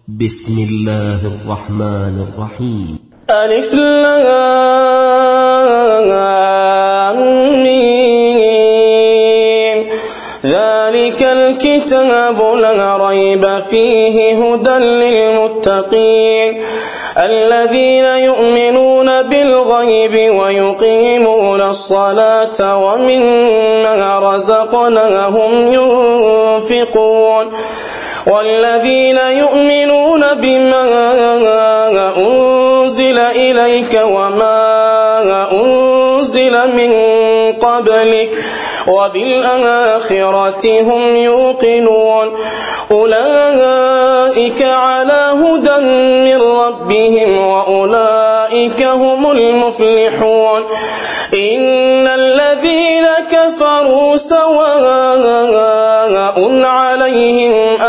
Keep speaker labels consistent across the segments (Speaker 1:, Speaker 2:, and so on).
Speaker 1: بسم الله الرحمن الرحيم.
Speaker 2: ألف لام ميم. ذلك الكتاب لا ريب فيه هدى للمتقين الذين يؤمنون بالغيب ويقيمون الصلاة ومما رزقناهم ينفقون والذين يؤمنون بما أنزل إليك وما أنزل من قبلك وبالآخرة هم يوقنون أولئك على هدى من ربهم وأولئك هم المفلحون إن الذين كفروا سواء عليهم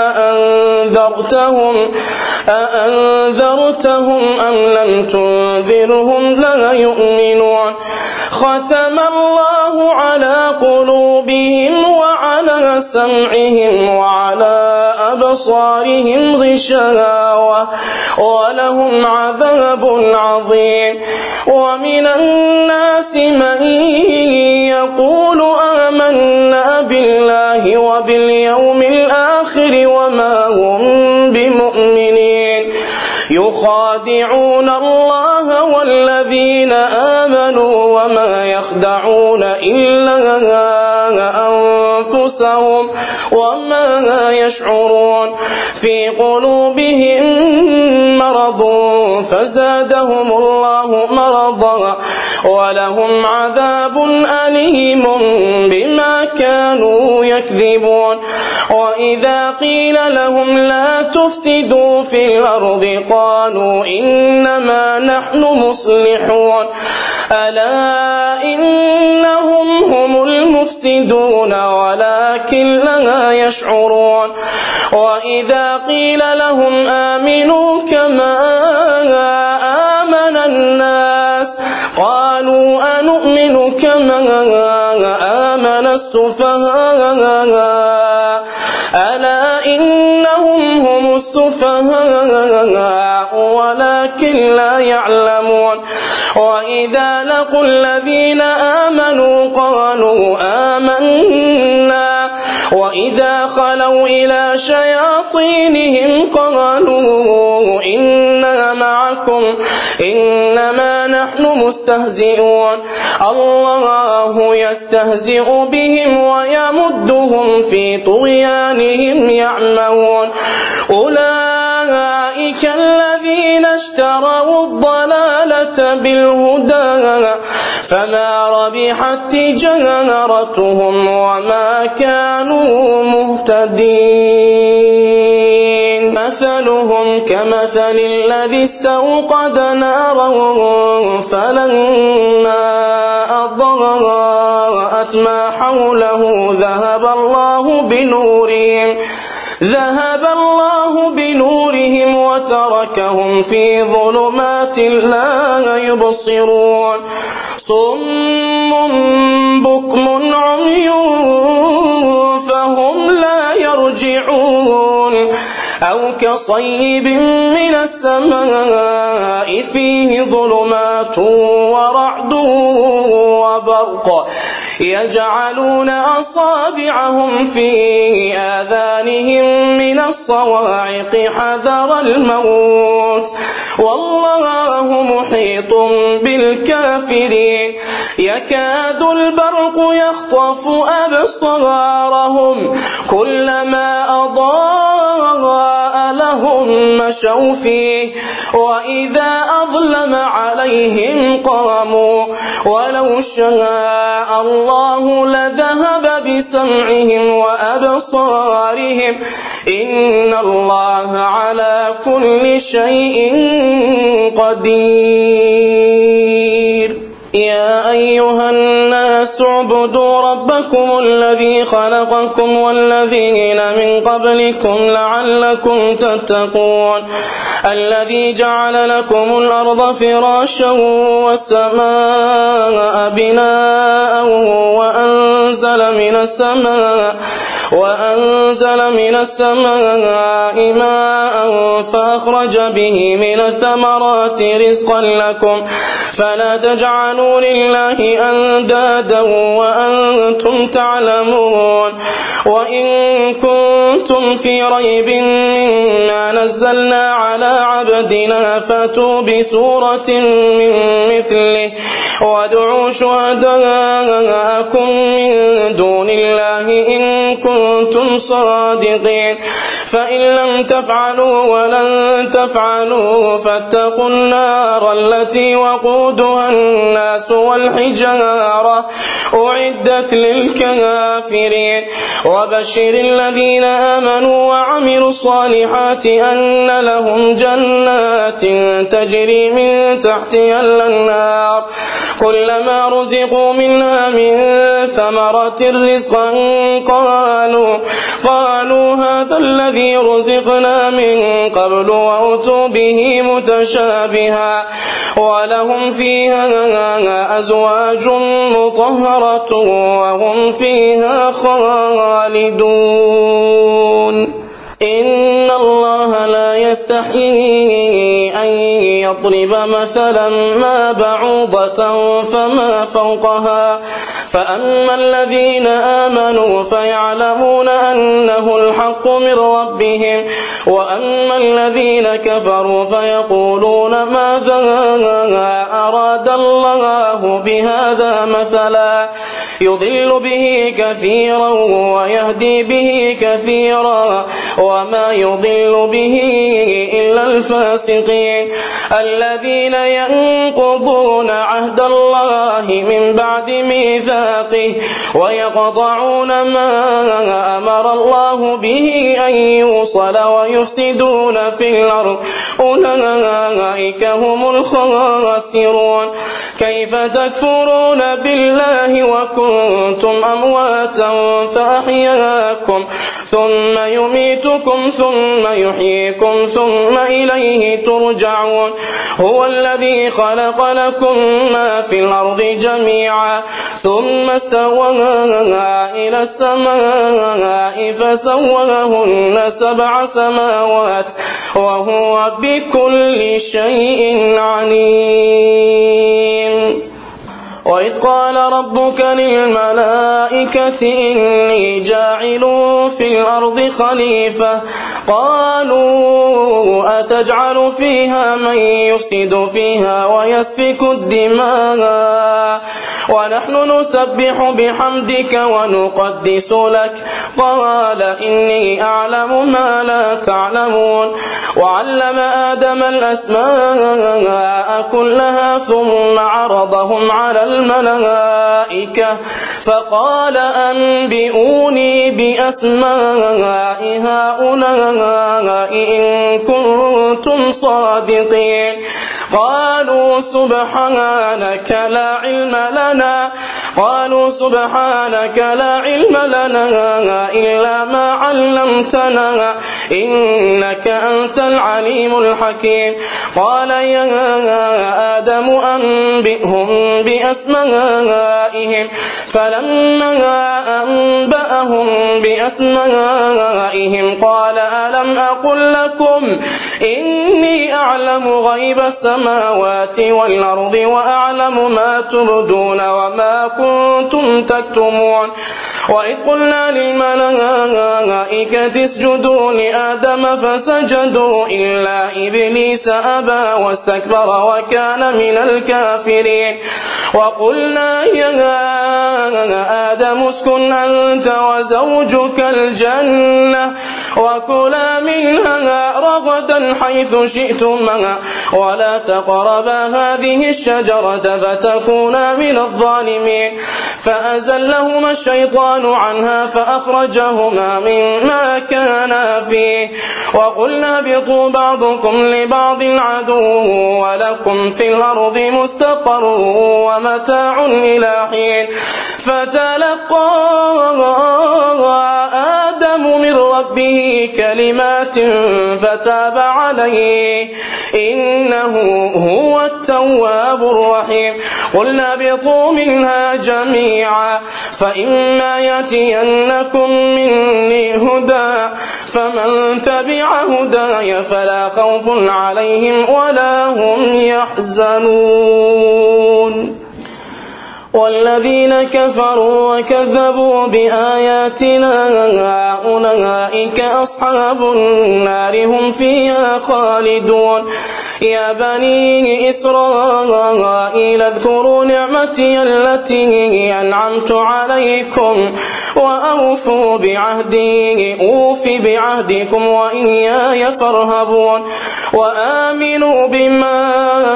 Speaker 2: أأنذرتهم أم لم تنذرهم لا يؤمنون ختم الله على قلوبهم وعلى سمعهم وعلى أبصارهم غشاوة ولهم عذاب عظيم ومن الناس من يقول آمنا بالله وباليوم الآخر وما هم بمؤمنين يخادعون الله والذين آمنوا وما يخدعون إلا أنفسهم وما يشعرون في قلوبهم مرض فزادهم الله مرضا ولهم عذاب أليم بما كانوا يكذبون وإذا قيل لهم لا تفسدوا في الأرض قالوا إنما نحن مصلحون ألا إنهم هم المفسدون ولكن لا يشعرون وإذا قيل لهم آمنوا كما آمن الناس قالوا أنؤمن كما آمن السفهاء ألا إنهم هم السفهاء ولكن لا يعلمون وإذا لقوا الذين آمنوا قالوا آمنا وإذا خلوا إلى شياطينهم قالوا إنا معكم إنما نحن مستهزئون الله يستهزئ بهم ويمدهم في طغيانهم يعمهون أولئك الذين اشتروا الضلالة بالهدى فما ربحت تجارتهم وما كانوا مهتدين مثلهم كمثل الذي استوقد نارا فلما أضاءت ما حوله ذهب الله بنورهم وتركهم في ظلمات لا يبصرون صم بكم عمي فهم لا يرجعون أو كصيب من السماء فيه ظلمات ورعد وبرق يجعلون أصابعهم في آذانهم من الصواعق حذر الموت والله محيط بالكافرين يكاد البرق يخطف أبصارهم كلما أضاء لهم مشوا فيه وإذا أظلم عليهم قاموا ولو شاء الله لذهب بسمعهم وأبصارهم إن الله على كل شيء قدير يا أيها الناس اعبدوا ربكم الذي خلقكم والذين من قبلكم لعلكم تتقون الذي جعل لكم الأرض فراشا والسماء بناء وأنزل من السماء وأنزل من السماء ماء فأخرج به من الثمرات رزقا لكم فلا تجعلوا لله أندادا وأنتم تعلمون وإن كنتم في ريب مما نزلنا على عبدنا فأتوا بسورة من مثله وادعوا شهداءكم من دون الله إن كنتم صادقين فإن لم تفعلوا ولن تفعلوا فاتقوا النار التي وقودها الناس والحجارة أعدت للكافرين وبشر الذين آمنوا وعملوا الصالحات أن لهم جنات تجري من تحتها الأنهار كلما رزقوا منها من ثمرة رزقا قالوا هذا الذي رزقنا من قبل وأتوا به متشابها ولهم فيها أزواج مطهرة وهم فيها خالدون إن الله لا يستحيي أن يضرب مثلا ما بعوضة فما فوقها فأما الذين آمنوا فيعلمون أنه الحق من ربهم وأما الذين كفروا فيقولون ماذا أراد الله بهذا مثلا يضل به كثيرا ويهدي به كثيرا وما يضل به إلا الفاسقين الذين ينقضون عهد الله من بعد ميثاقه ويقطعون ما أمر الله به أن يوصل ويفسدون في الأرض أولئك هم الخاسرون كيف تكفرون بالله وكنتم أمواتا فأحياكم ثم يميتكم ثم يحييكم ثم إليه ترجعون هو الذي خلق لكم ما في الأرض جميعا ثم استوى إلى السماء فسواهن 7 سماوات وهو بكل شيء عليم وإذ قال ربك للملائكة إني جاعل في الأرض خليفة قالوا أتجعل فيها من يفسد فيها ويسفك الدماء ونحن نسبح بحمدك ونقدس لك قال إني أعلم ما لا تعلمون وعلم آدم الأسماء كلها ثم عرضهم على الملائكة فقال أنبئوني بأسماء هؤلاء إن كنتم صادقين قالوا سبحانك لا علم لنا إلا ما علمتنا إنك أنت العليم الحكيم قال يا آدم أنبئهم بأسمائهم فلما أنبأهم بأسمائهم قال ألم أقل لكم إني أعلم غيب السماوات والأرض وأعلم ما تبدون وما كنتم تكتمون وإذ قلنا للملائكة اسجدوا لآدم فسجدوا إلا إبليس أبى واستكبر وكان من الكافرين وقلنا يا آدم اسكن أنت وزوجك الجنة وكلا منها رغدا حيث شئتما ولا تقربا هذه الشجرة فتكونا من الظالمين فأزلهما الشيطان عنها فأخرجهما مما كانا فيه وقلنا اهبطوا بعضكم لبعض عدو ولكم في الأرض مستقر ومتاع إلى حين فتلقى آدم من ربه كلمات فتاب عليه إنه هو التواب الرحيم قلنا اهبطوا منها جميعا فإما يأتينكم مني هدى فمن تبع هداي فلا خوف عليهم ولا هم يحزنون والذين كفروا وكذبوا بآياتنا أولئك أصحاب النار هم فيها خالدون يا بني إسرائيل اذكروا نعمتي التي أنعمت عليكم وأوفوا بعهدي أوف بعهدكم وإياي فارهبون وآمنوا بما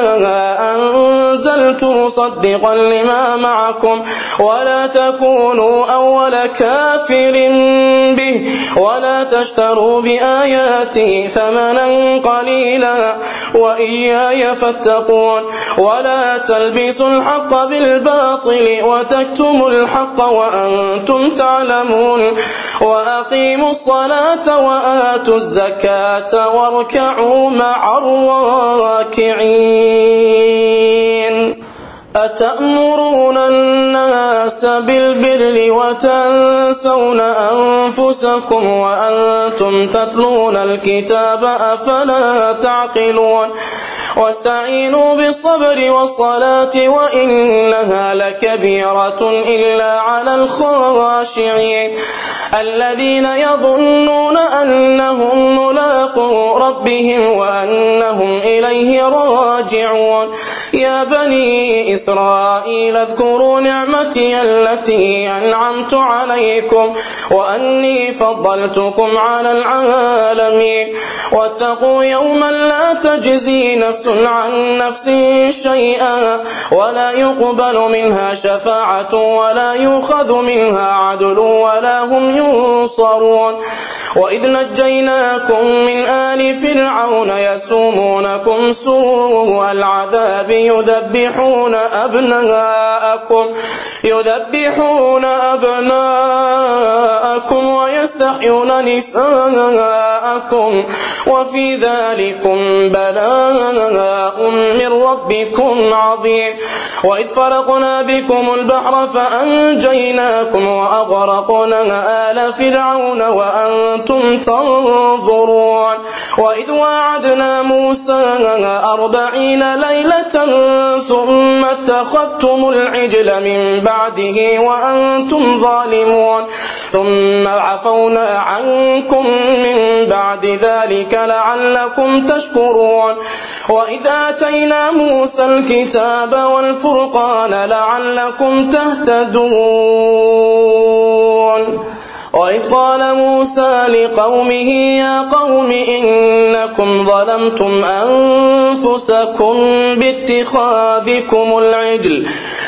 Speaker 2: أنزلت مصدقا لما معكم ولا تكونوا أول كافر به ولا تشتروا بآياتي ثمنا قليلا وإياي فاتقون ولا تلبسوا الحق بالباطل وتكتموا الحق وأنتم تعلمون وأقيموا الصلاة وآتوا الزكاة واركعوا مع الراكعين أتأمرون الناس بالبر وتنسون أنفسكم وأنتم تتلون الكتاب أفلا تعقلون واستعينوا بالصبر والصلاة وإنها لكبيرة إلا على الخاشعين الذين يظنون أنهم ملاقو ربهم وأنهم إليه راجعون يا بني إسرائيل اذكروا نعمتي التي أنعمت عليكم وأني فضلتكم على العالمين واتقوا يوما لا تجزي نفس عن نفس شيئا ولا يقبل منها شفاعة ولا يؤخذ منها عدل ولا هم ينصرون وإذ نجيناكم من آل فرعون يسومونكم سوء العذاب يذبحون أبناءكم ويستحيون نساءكم وفي ذلكم بلاء من ربكم عظيم وإذ فرقنا بكم البحر فأنجيناكم وأغرقنا آل فرعون وأنتم تنظرون وإذ وعدنا موسى 40 ليلة ثم اتخذتم العجل من بعده وأنتم ظالمون ثم عفونا عنكم من بعد ذلك لعلكم تشكرون وإذ آتينا موسى الكتاب والفرقان لعلكم تهتدون وإذ قال موسى لقومه يا قوم إنكم ظلمتم أنفسكم باتخاذكم العجل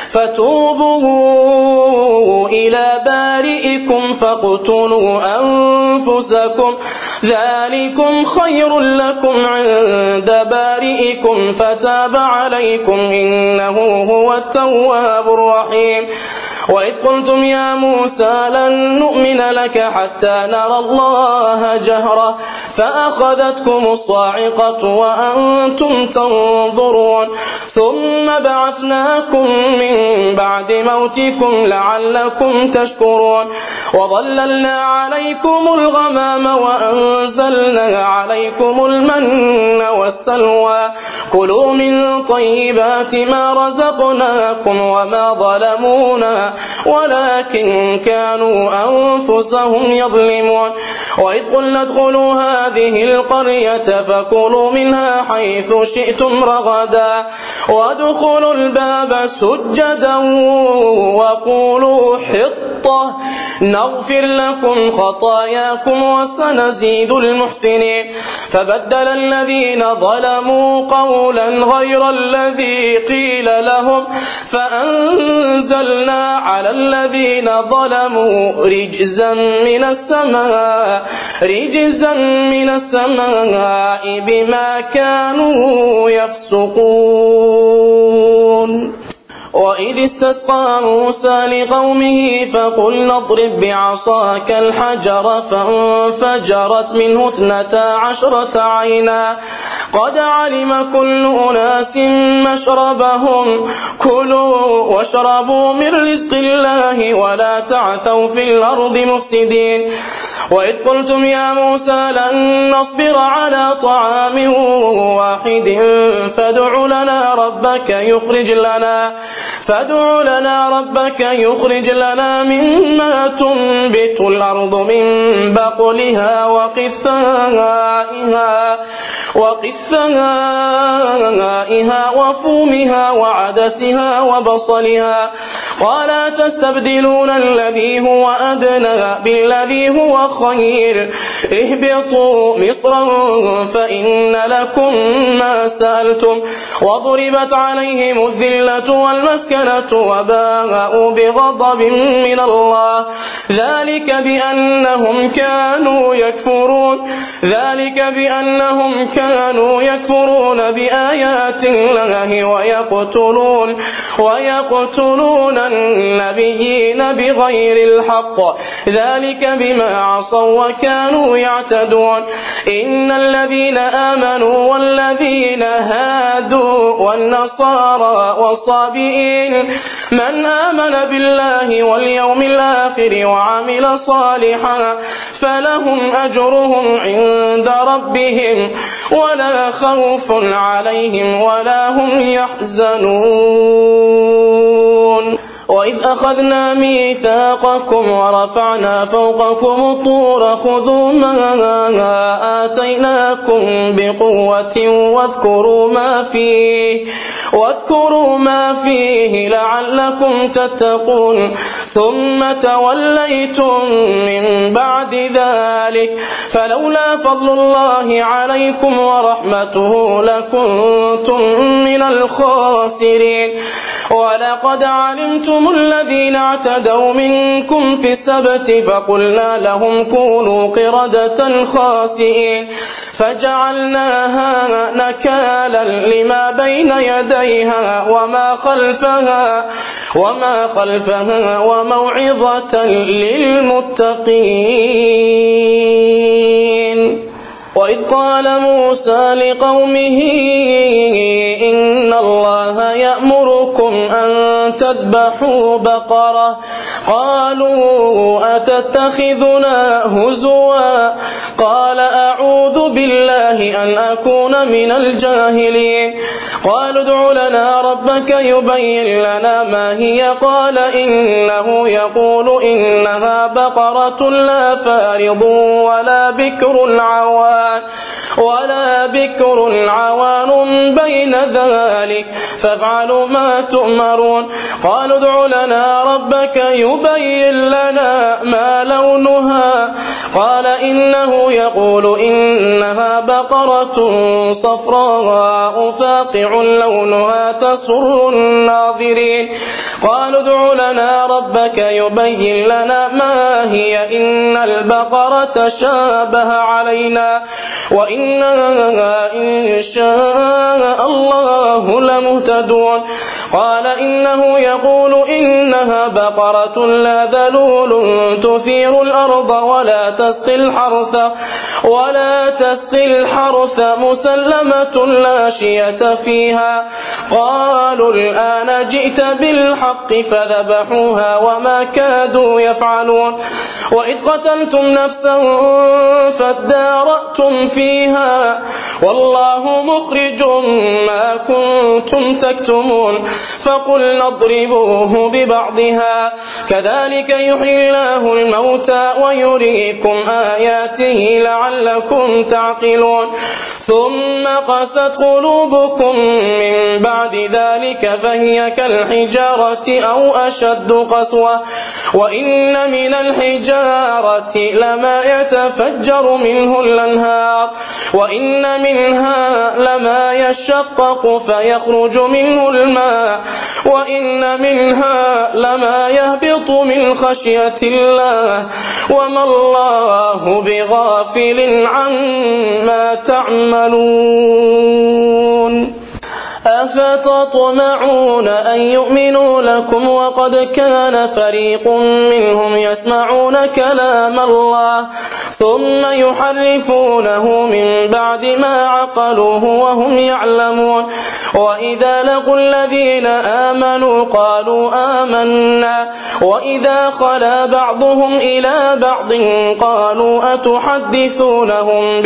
Speaker 2: فتوبوا إلى بارئكم فاقتلوا أنفسكم ذلكم خير لكم عند بارئكم فتاب عليكم إنه هو التواب الرحيم وإذ قلتم يا موسى لن نؤمن لك حتى نرى الله جهرة فأخذتكم الصاعقة وأنتم تنظرون ثم بعثناكم من بعد موتكم لعلكم تشكرون وظللنا عليكم الغمام وأنزلنا عليكم المن والسلوى كلوا من طيبات ما رزقناكم وما ظلمونا ولكن كانوا أنفسهم يظلمون وإذ قلنا ادخلوا هذه القرية فكلوا منها حيث شئتم رغدا وادخلوا الباب سجدا وقولوا حطة نغفر لكم خطاياكم وسنزيد المحسنين فبدل الذين ظلموا قولا غير الذي قيل لهم فأنزلنا على الذين ظلموا رجزا من السماء بما كانوا يفسقون وإذ استسقى موسى لقومه فقلنا اضرب بعصاك الحجر فانفجرت منه 12 عينا قد علم كل أناس مشربهم كلوا واشربوا من رزق الله ولا تعثوا في الأرض مفسدين وإذ قلتم يا موسى لن نصبر على طعام واحد فادع لنا ربك يخرج لنا مما تنبت الأرض من بقلها وقثائها وفومها وعدسها وبصلها قال تستبدلون الذي هو أدنى بالذي هو خير اهبطوا مصرا فإن لكم ما سألتم وضربت عليهم الذلة والمسكنة وباءوا بغضب من الله ذلك بأنهم كانوا يكفرون بآيات الله ويقتلون النبيين بغير الحق ذلك بما عصوا وكانوا يعتدون إن الذين آمنوا والذين هادوا والنصارى والصابئين من آمن بالله واليوم الآخر وعمل صالحا فلهم أجرهم عند ربهم ولا خوف عليهم ولا هم يحزنون وإذ أخذنا ميثاقكم ورفعنا فوقكم الطور خذوا ما آتيناكم بقوة واذكروا ما فيه لعلكم تتقون ثم توليتم من بعد ذلك فلولا فضل الله عليكم ورحمته لكنتم من الخاسرين ولقد علمتم الذين اعتدوا منكم في السبت فقلنا لهم كونوا قردة خاسئين فجعلناها نكالا لما بين يديها وما خلفها وموعظة للمتقين وإذ قال موسى لقومه إن الله يأمركم أن تذبحوا بقرة قالوا أتتخذنا هزوا قال أعوذ بالله أن أكون من الجاهلين قالوا ادع لنا ربك يبين لنا ما هي قال إنه يقول إنها بقرة لا فارض ولا بكر عوان بين ذلك فافعلوا ما تؤمرون قالوا ادع لنا ربك يبين لنا ما لونها قال إنه يقول إنها بقرة صفراء فاقع لونها تسر الناظرين قالوا ادع لنا ربك يبين لنا ما هي إن البقرة شابه علينا وإنا إن شاء الله لمهتدون قال إنه يقول إنها بقرة لا ذلول تثير الأرض ولا تسقي الحرث مسلمة لا شية فيها قالوا الآن جئت بالحق فذبحوها وما كادوا يفعلون وإذ قتلتم نفسا فادارأتم فيها والله مخرج ما كنتم تكتمون فقلنا اضربوه ببعضها كذلك يحيي الله الموتى ويريكم آياته لعلكم تعقلون ثم قست قلوبكم من بعد ذلك فهي كالحجارة أو أشد قسوة وإن من الحجارة لما يتفجر منه الأنهار وإن منها لما يشقق فيخرج منه الماء وإن منها لما يهبط من خشية الله وما الله بغافل عما تعملون أفتطمعون أن يؤمنوا لكم وقد كان فريق منهم يسمعون كلام الله ثم يحرفونه من بعد ما عقلوه وهم يعلمون وإذا لقوا الذين آمنوا قالوا آمنا وإذا خلا بعضهم إلى بعض قالوا أتحدثونهم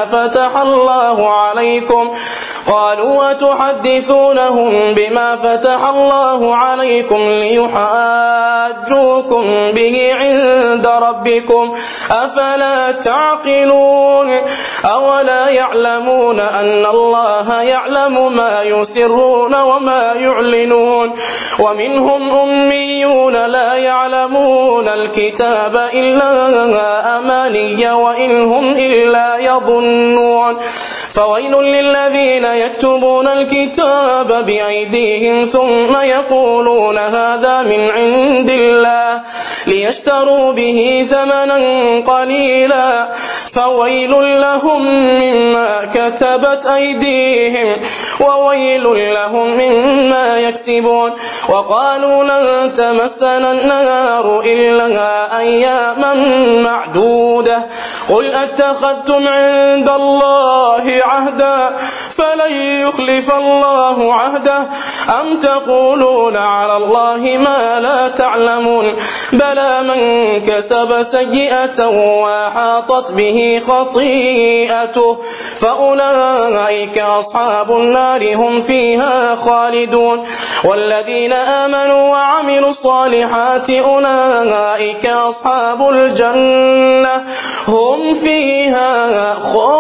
Speaker 2: بما فتح الله عليكم ليحاجوكم به عند ربكم أفلا تعقلون أولا يعلمون أن الله يعلم ما يسرون وما يعلنون ومنهم أميون لا يعلمون الكتاب إلا أماني وإن هم إلا يظنون فويل للذين يكتبون الكتاب بأيديهم ثم يقولون هذا من عند الله ليشتروا به ثمنا قليلا فويل لهم مما كتبت أيديهم وويل لهم مما يكسبون وقالوا لن تمسنا النار إلا أياما معدودة قل أتخذتم عند الله عهدا فلن يخلف الله عهده أم تقولون على الله ما لا تعلمون بلى من كسب سيئة وأحاطت به خطيئته فأولئك أصحاب النار هم فيها خالدون والذين آمنوا وعملوا الصالحات أولئك أصحاب الجنة هم فيها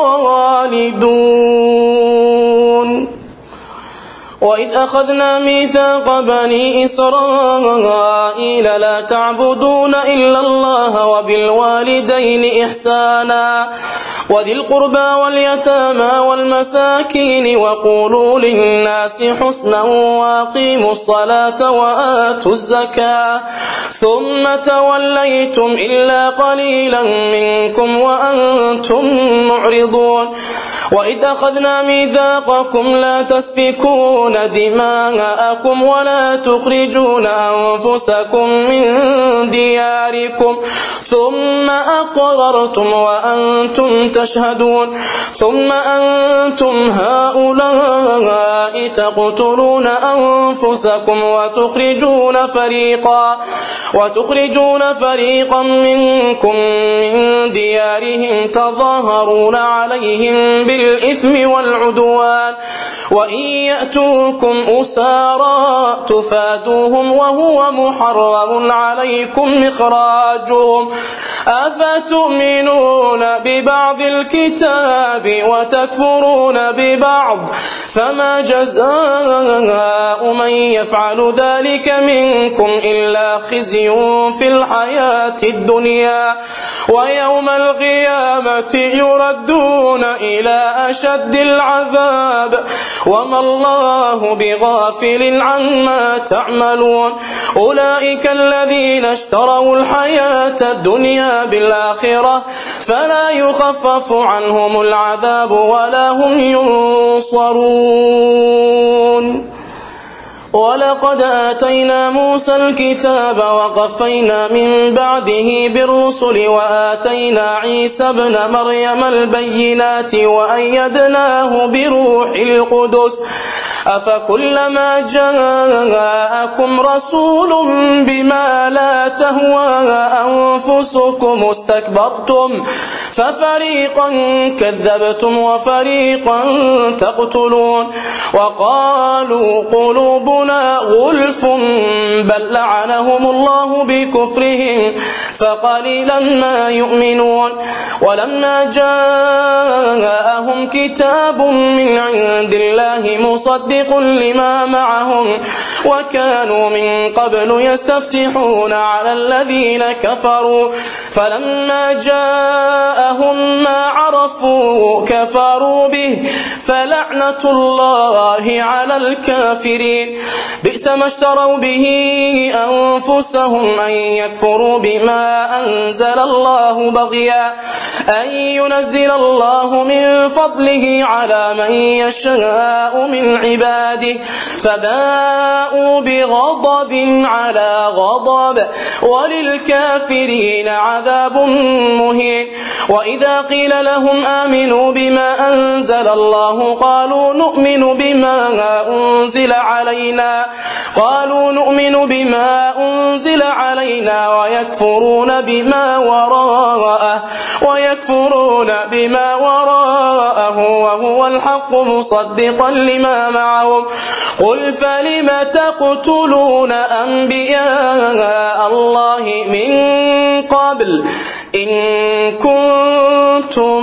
Speaker 2: خالدون وإذ أخذنا ميثاق بني إسرائيل لا تعبدون إلا الله وبالوالدين إحسانا وذي القربى واليتامى والمساكين وقولوا للناس حسنا وأقيموا الصلاة وآتوا الزكاة ثم توليتم إلا قليلا منكم وأنتم معرضون وإذ أخذنا ميثاقكم لا تسفكون دماءكم ولا تخرجون أنفسكم من دياركم ثم أقررتم وأنتم تشهدون ثم أنتم هؤلاء تقتلون أنفسكم وتخرجون فريقا منكم من ديارهم تظاهرون عليهم بالإثم والعدوان وإن يأتوكم أسارى تفادوهم وهو محرم عليكم إخراجهم أفتؤمنون ببعض الكتاب وتكفرون ببعض فما جزاء من يفعل ذلك منكم إلا خزي في الحياة الدنيا ويوم القيامة يردون إلى أشد العذاب وما الله بغافل عما تعملون أولئك الذين اشتروا الحياة الدنيا بالآخرة فلا يخفف عنهم العذاب ولا هم ينصرون ولقد آتينا موسى الكتاب وقفينا من بعده بالرسل وآتينا عيسى ابن مريم البينات وأيدناه بروح القدس أفكلما جاءكم رسول بما لا تهوى أنفسكم استكبرتم ففريقا كذبتم وفريقا تقتلون وقالوا قلوبنا غلف بل لعنهم الله بكفرهم فقليلا ما يؤمنون ولما جاءهم كتاب من عند الله مصدق لما معهم وكانوا من قبل يستفتحون على الذين كفروا فلما جاءهم ما عرفوا كفروا به فلعنة الله على الكافرين بئس ما اشتروا به أنفسهم أن يكفروا بما أنزل الله بغيا أن ينزل الله من فضله على من يشاء من عباده فباءوا بغضب على غضب وللكافرين عذاب مهين. وإذا قيل لهم آمنوا بما أنزل الله قالوا نؤمن بما أنزل ويكفرون بما وراءه وهو الحق مصدقا لما معهم. قل فلم تقتلون أنبياء الله من قبل إن كنتم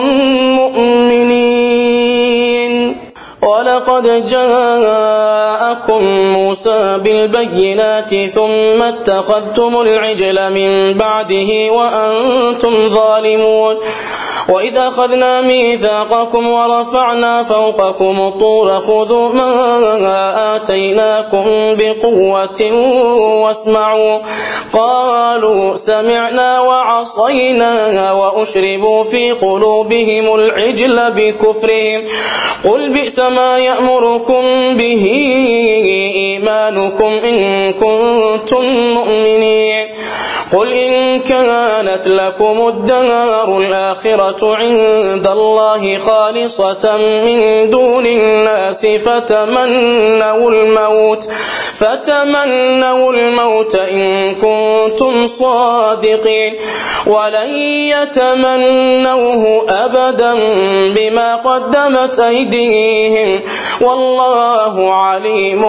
Speaker 2: مؤمنين؟ ولقد جاءكم موسى بالبينات ثم اتخذتم العجل من بعده وأنتم ظالمون. وإذ أخذنا ميثاقكم ورفعنا فوقكم الطور خذوا ما آتيناكم بقوة واسمعوا قالوا سمعنا وعصينا وأشربوا في قلوبهم العجل بكفرهم. قل بئس ما يأمركم به إيمانكم إن كنتم مؤمنين. قل إن كانت لكم الدار الآخرة عند الله خالصة من دون الناس فتمنوا الموت إن كنتم صادقين ولن يتمنوه أبدا بما قدمت أيديهم والله عليم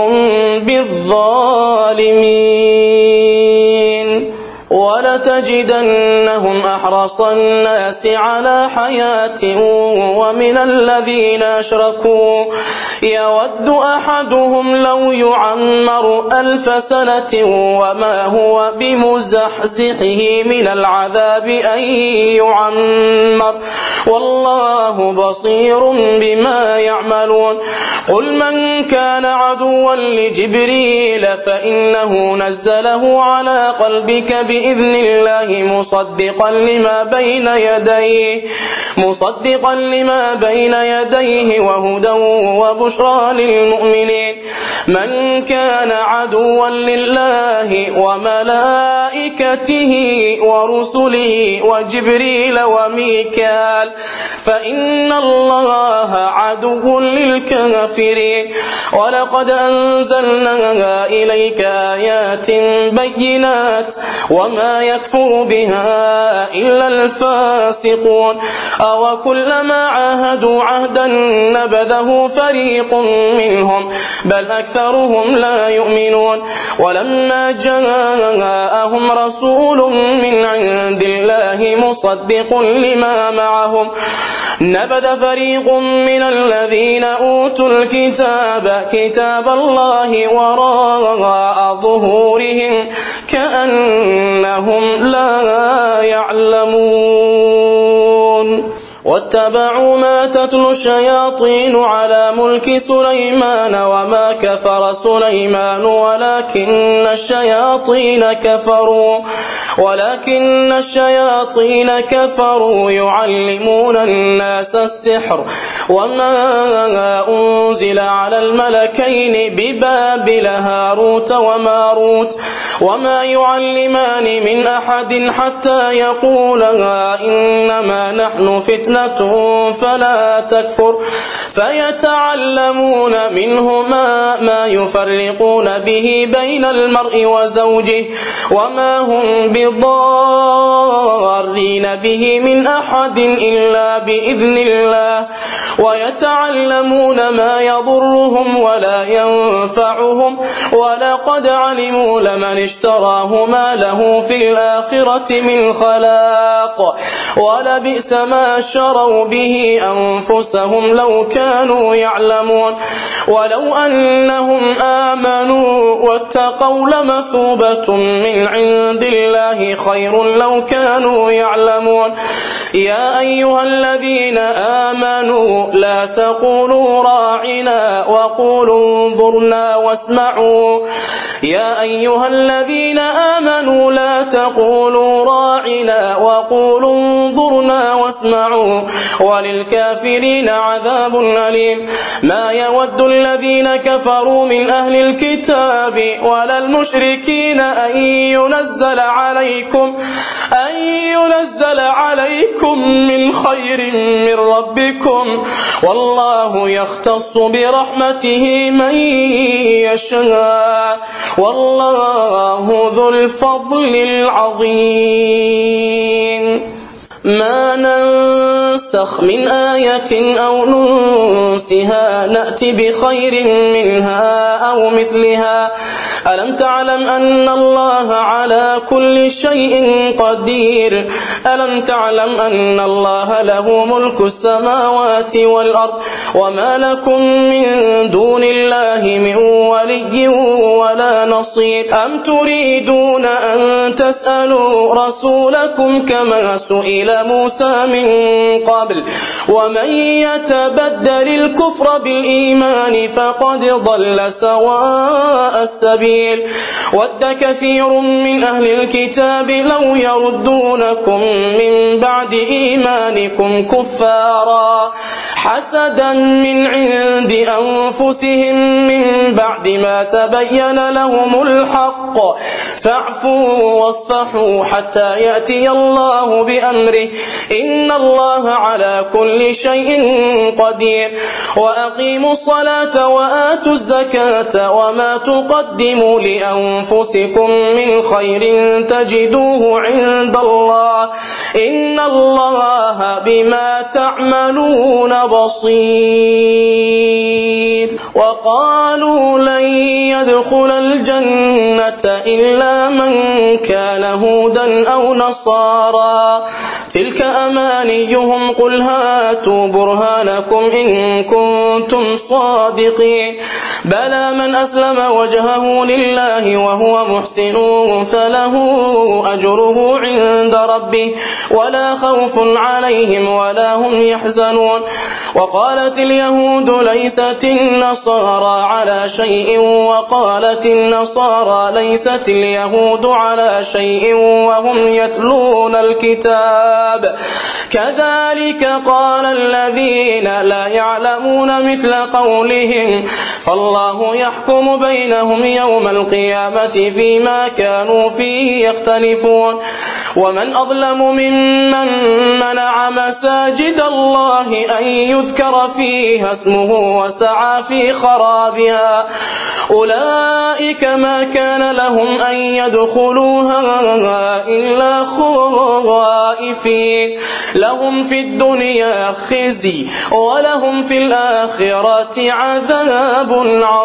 Speaker 2: بالظالمين. ولتجدنهم أحرص الناس على حياة ومن الذين أشركوا يود أحدهم لو يعمر 1000 سنة وما هو بمزحزحه من العذاب أن يعمر والله بصير بما يعملون. قل من كان عدوا لجبريل فإنه نزله على قلبك بإذن الله مصدقا لما بين يديه وهدى وبشرى للمؤمنين. من كان عدوا لله وملائكته ورسله وجبريل وميكال فإن الله عدو للكافرين. ولقد أنزلنا إليك آيات بينات وما يكفر بها إلا الفاسقون. أوكلما عاهدوا عهدا نبذه فريق منهم بل أكثرهم لا يؤمنون. ولما جاءهم رسول من عند الله مصدق لما معهم نبذ فريق من الذين أوتوا الكتاب كتاب الله وراء ظهورهم كأنهم لا يعلمون. واتبعوا ما تتلو الشياطين على ملك سليمان وما كفر سليمان ولكن الشياطين كفروا يعلمون الناس السحر وما أنزل على الملكين ببابل هاروت وماروت وما يعلمان من أحد حتى يقولا إنما نحن فتنة فلا تكفر فيتعلمون منهما ما يفرقون به بين المرء وزوجه وما هم بضارين به من أحد إلا بإذن الله ويتعلمون ما يضرهم ولا ينفعهم ولقد علموا لمن اشتراه ما له في الآخرة من خلاق ولبئس ما شروا به أنفسهم لو كانوا يعلمون. ولو أنهم آمنوا واتقوا لمثوبة من عند الله خير لو كانوا يعلمون. يا أيها الذين آمنوا لا تقولوا راعنا وقولوا انظرنا واسمعوا يا أيها الذين آمنوا لا تقولوا راعنا وقولوا انظرنا واسمعوا وللكافرين عذاب أليم ما يود الذين كفروا من أهل الكتاب ولا المشركين أن ينزل عليكم من خير من ربكم والله يختص برحمته من يشاء والله ذو الفضل العظيم ما ننسخ من آية أو ننسها نأت بخير منها أو مثلها ألم تعلم أن الله على كل شيء قدير ألم تعلم أن الله له ملك السماوات والأرض وما لكم من دون الله من ولي ولا نصير أم تريدون أن تسألوا رسولكم كما سئل موسى من قبل ومن يتبدل الكفر بالإيمان فقد ضل سواء السبيل ود كثير من أهل الكتاب لو يردونكم من بعد إيمانكم كفارا حسدا من عند أنفسهم من بعد ما تبين لهم الحق فاعفوا واصفحوا حتى يأتي الله بأمره إن الله على كل شيء قدير وأقيموا الصلاة وآتوا الزكاة وما تقدموا لأنفسكم من خير تجدوه عند الله إن الله بما تعملون بصير وقالوا لن يدخل الجنة إلا من كان هودا أو نصارى تلك أمانيهم قل هاتوا برهانكم إن كنتم صادقين بلى من أسلم وجهه لله وهو محسن فله أجره عند ربه ولا خوف عليهم ولا هم يحزنون وقالت اليهود ليست النصارى على شيء وقالت النصارى ليست اليهود على شيء وهم يتلون الكتاب كذلك قال الذين لا يعلمون مثل قولهم فالله يحكم بينهم يوم القيامة فيما كانوا فيه يختلفون ومن أظلم ممن منع مساجد الله أن يذكر فيها اسمه وسعى في خرابها أولئك ما كان لهم أن يدخلوها إلا خائفين لهم في الدنيا خزي ولهم في الآخرة عذاب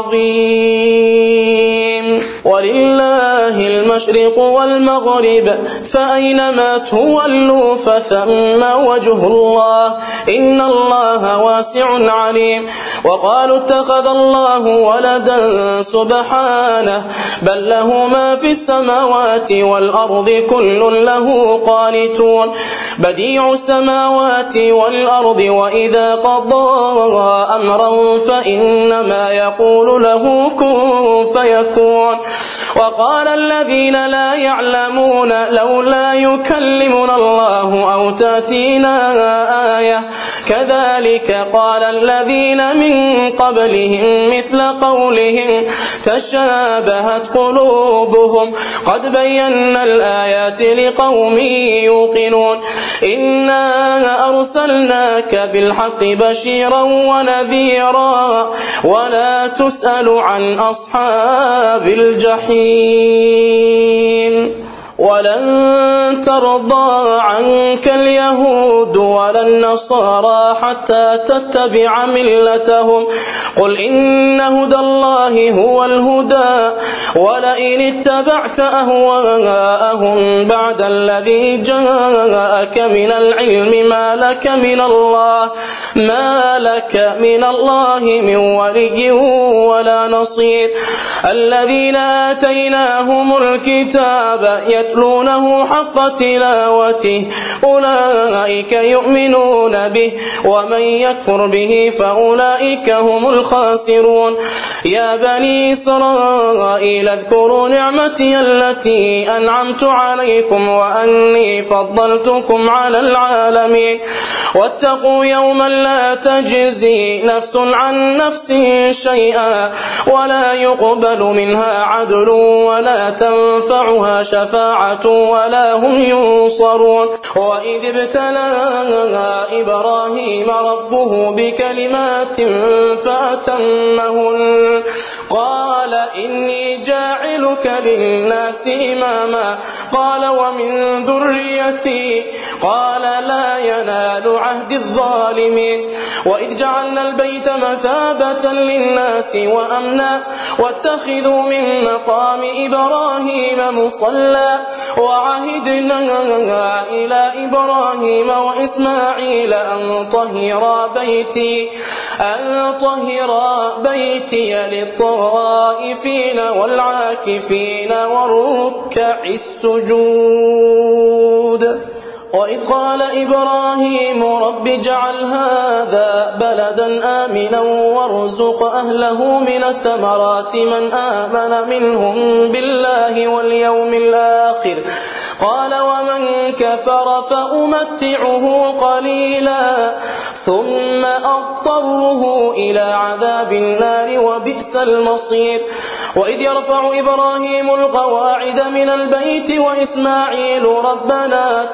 Speaker 2: عظيم ولله المشرق والمغرب فأينما تولوا فثم وجه الله إن الله واسع عليم وقالوا اتخذ الله ولدا سبحانه بل له ما في السماوات والأرض كل له قانتون بديع السماوات والأرض وإذا قضى أمرا فإنما يقول له كن فيكون وقال الذين لا يعلمون لولا يكلمنا الله أو تأتينا آية كذلك قال الذين من قبلهم مثل قولهم تشابهت قلوبهم قد بينا الآيات لقوم يوقنون إنا أرسلناك بالحق بشيرا ونذيرا ولا تسأل عن أصحاب الجحيم ولن ترضى عنك اليهود ولا النصارى حتى تتبع ملتهم قل إن هدى الله هو الهدى ولئن اتبعت أهواءهم بعد الذي جاءك من العلم ما لك من الله من ولي ولا نصير الذين آتيناهم الكتاب يتلونه حق تلاوته أولئك يؤمنون به ومن يكفر به فأولئك هم الخاسرون يا بني إسرائيل اذكروا نعمتي التي أنعمت عليكم وأني فضلتكم على العالمين واتقوا يوما لا تجزي نفس عن نفس شيئا ولا يقبل منها عدل ولا تنفعها شفاعة ولا هم ينصرون وإذ ابتلى إبراهيم ربه بكلمات فأتمهن قال إني جاعلك للناس إماما قال ومن ذريتي قال لا ينال عهد الظالمين وإذ جعلنا البيت مثابة للناس وأمنا واتخذوا من مقام إبراهيم مصلى وعهدنا إلى إبراهيم وإسماعيل أن طهر بيتي للطائفين والعاكفين والركع السجود وإذ قال إبراهيم رب اجعل هذا بلدا آمنا وارزق أهله من الثمرات من آمن منهم بالله واليوم الآخر قال ومن كفر فأمتعه قليلا ثم أضطره إلى عذاب النار وبئس المصير وإذ يرفع إبراهيم القواعد من البيت وإسماعيل ربنا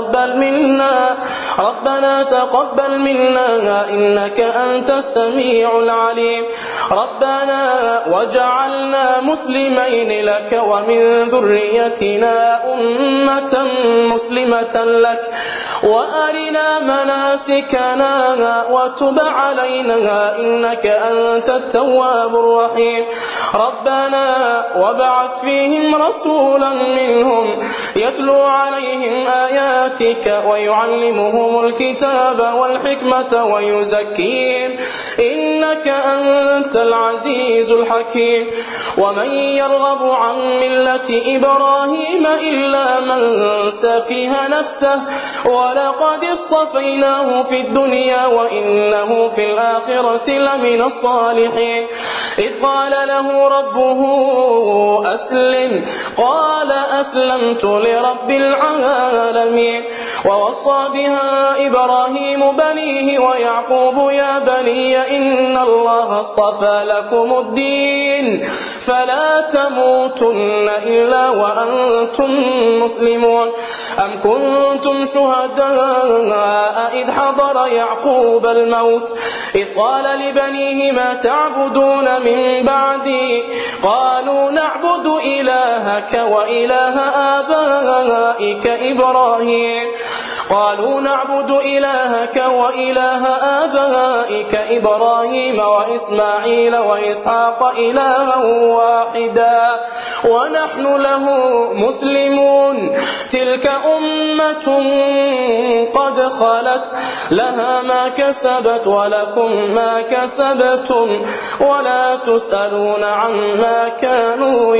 Speaker 2: تقبل منا إنك أنت السميع العليم ربنا وجعلنا مسلمين لك ومن ذريتنا أمة مسلمة لك وأرنا مناسكنا وتب علينا إنك أنت التواب الرحيم ربنا وابعث فيهم رسولا منهم يتلو عليهم آياتك ويعلمهم الكتاب والحكمة ويزكيهم إنك أنت العزيز الحكيم ومن يرغب عن ملة إبراهيم إلا من سفه نفسه ولقد اصطفيناه في الدنيا وإنه في الآخرة لمن الصالحين إذ قال له ربه أسلم قال أسلمت لرب العالمين ووصى بها إبراهيم بنيه ويعقوب يا بني إن الله اصطفى لكم الدين فلا تموتن إلا وأنتم مسلمون أم كنتم شهداء إذ حضر يعقوب الموت إذ قال لبنيه ما تعبدون من بعدي قالوا نعبد إلهك وإله آبائك إبراهيم وإسماعيل وإسحاق إلها واحدا ونحن له مسلمون تلك أمة قد خلت لها ما كسبت ولكم ما كسبتم ولا تسألون عما كانوا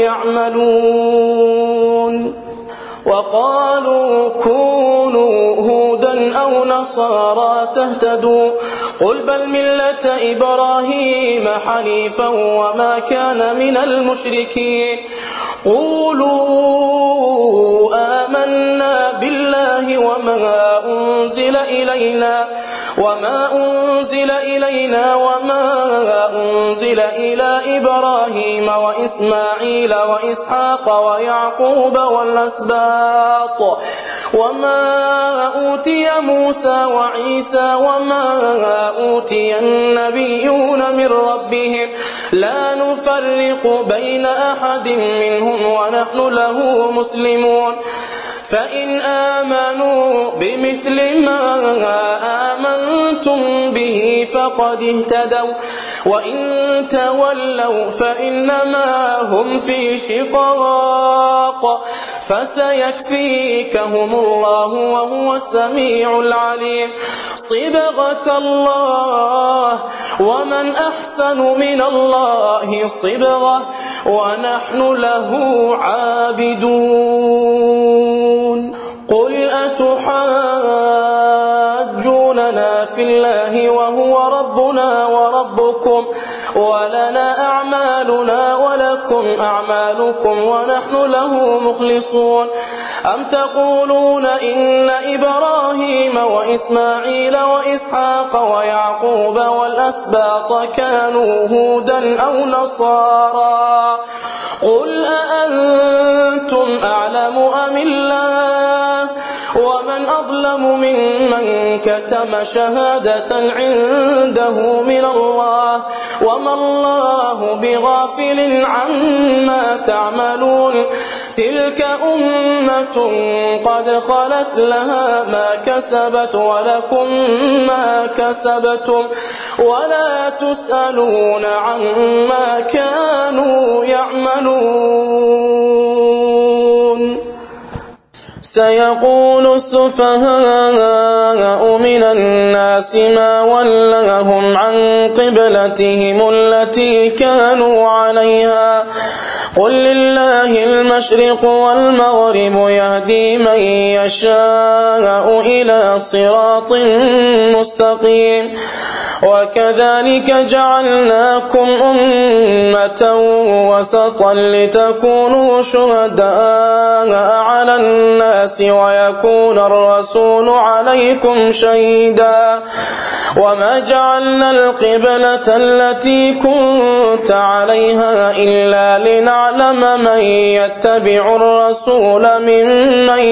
Speaker 2: يعملون وقالوا كونوا هودا أو نصارى تهتدوا قل بل ملة إبراهيم حنيفا وما كان من المشركين قولوا آمنا بالله وما أنزل إلينا وما أنزل إلى إبراهيم وإسماعيل وإسحاق ويعقوب والأسباط وما أوتي موسى وعيسى وما أوتي النبيون من ربهم لا نفرق بين أحد منهم ونحن له مسلمون فإن آمنوا بمثل ما آمنتم به فقد اهتدوا وإن تولوا فإنما هم في شقاق فسيكفيكهم الله وهو السميع العليم صبغة الله ومن أحسن من الله صبغة ونحن له عابدون قل أتحاجوننا في الله وهو ربنا وربكم ولنا أعمالنا أعمالنا ولكم أعمالكم ونحن له مخلصون أم تقولون إن إبراهيم وإسماعيل وإسحاق ويعقوب والأسباط كانوا هودا أو نصارى قل أأنتم أعلم أم الله ومن أظلم ممن كتم شهادة عنده من الله وما الله بغافل عما تعملون تلك أمة قد خلت لها ما كسبت ولكم ما كسبتم ولا تسألون عما كانوا يعملون سيقول السفهاء من الناس ما ولاهم عن قبلتهم التي كانوا عليها قل لله المشرق والمغرب يهدي من يشاء إلى صراط مستقيم وكذلك جعلناكم أمة وسطا لتكونوا شهداء على الناس ويكون الرسول عليكم شهيدا وما جعلنا القبلة التي كنت عليها إلا لنعلم من يتبع الرسول ممن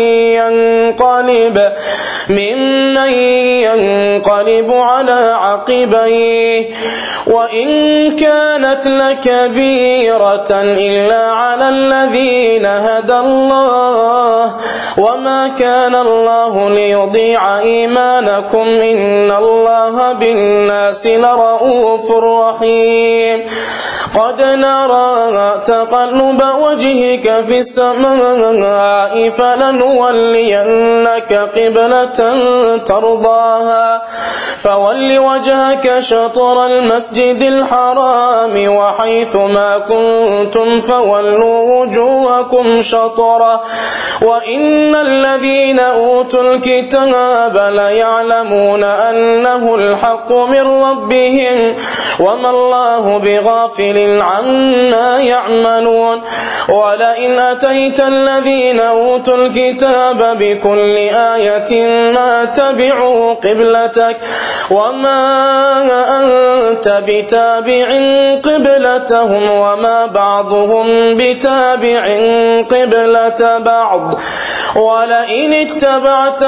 Speaker 2: ينقلب على عقبيه وإن كانت لكبيرة إلا على الذين هدى الله وما كان الله ليضيع إيمانكم إن الله بالناس لرؤوف رحيم قد نرى تقلب وجهك في السماء فلنولينك قبلة ترضاها فول وجهك شطر المسجد الحرام وحيث ما كنتم فولوا وجوهكم شطره وإن الذين أوتوا الكتاب ليعلمون أنه الحق من ربهم وما الله بغافل عما يعملون ولئن أتيت الذين أوتوا الكتاب بكل آية ما تبعوا قبلتك وما أنت بتابع قبلتهم وما بعضهم بتابع قبلة بعض ولئن اتبعت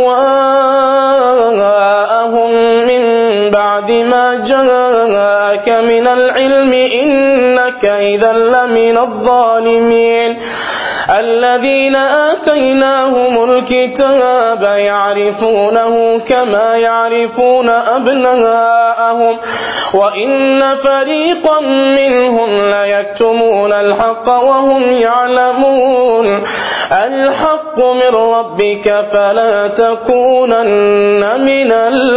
Speaker 2: أهواءهم من بعد ما جاءك من العلم إنك إذا لمن الظالمين الذين آتيناهم الكتاب يعرفونه كما يعرفون أبناءهم وإن فريقا منهم ليكتمون الحق وهم يعلمون الحق من ربك فلا تكونن من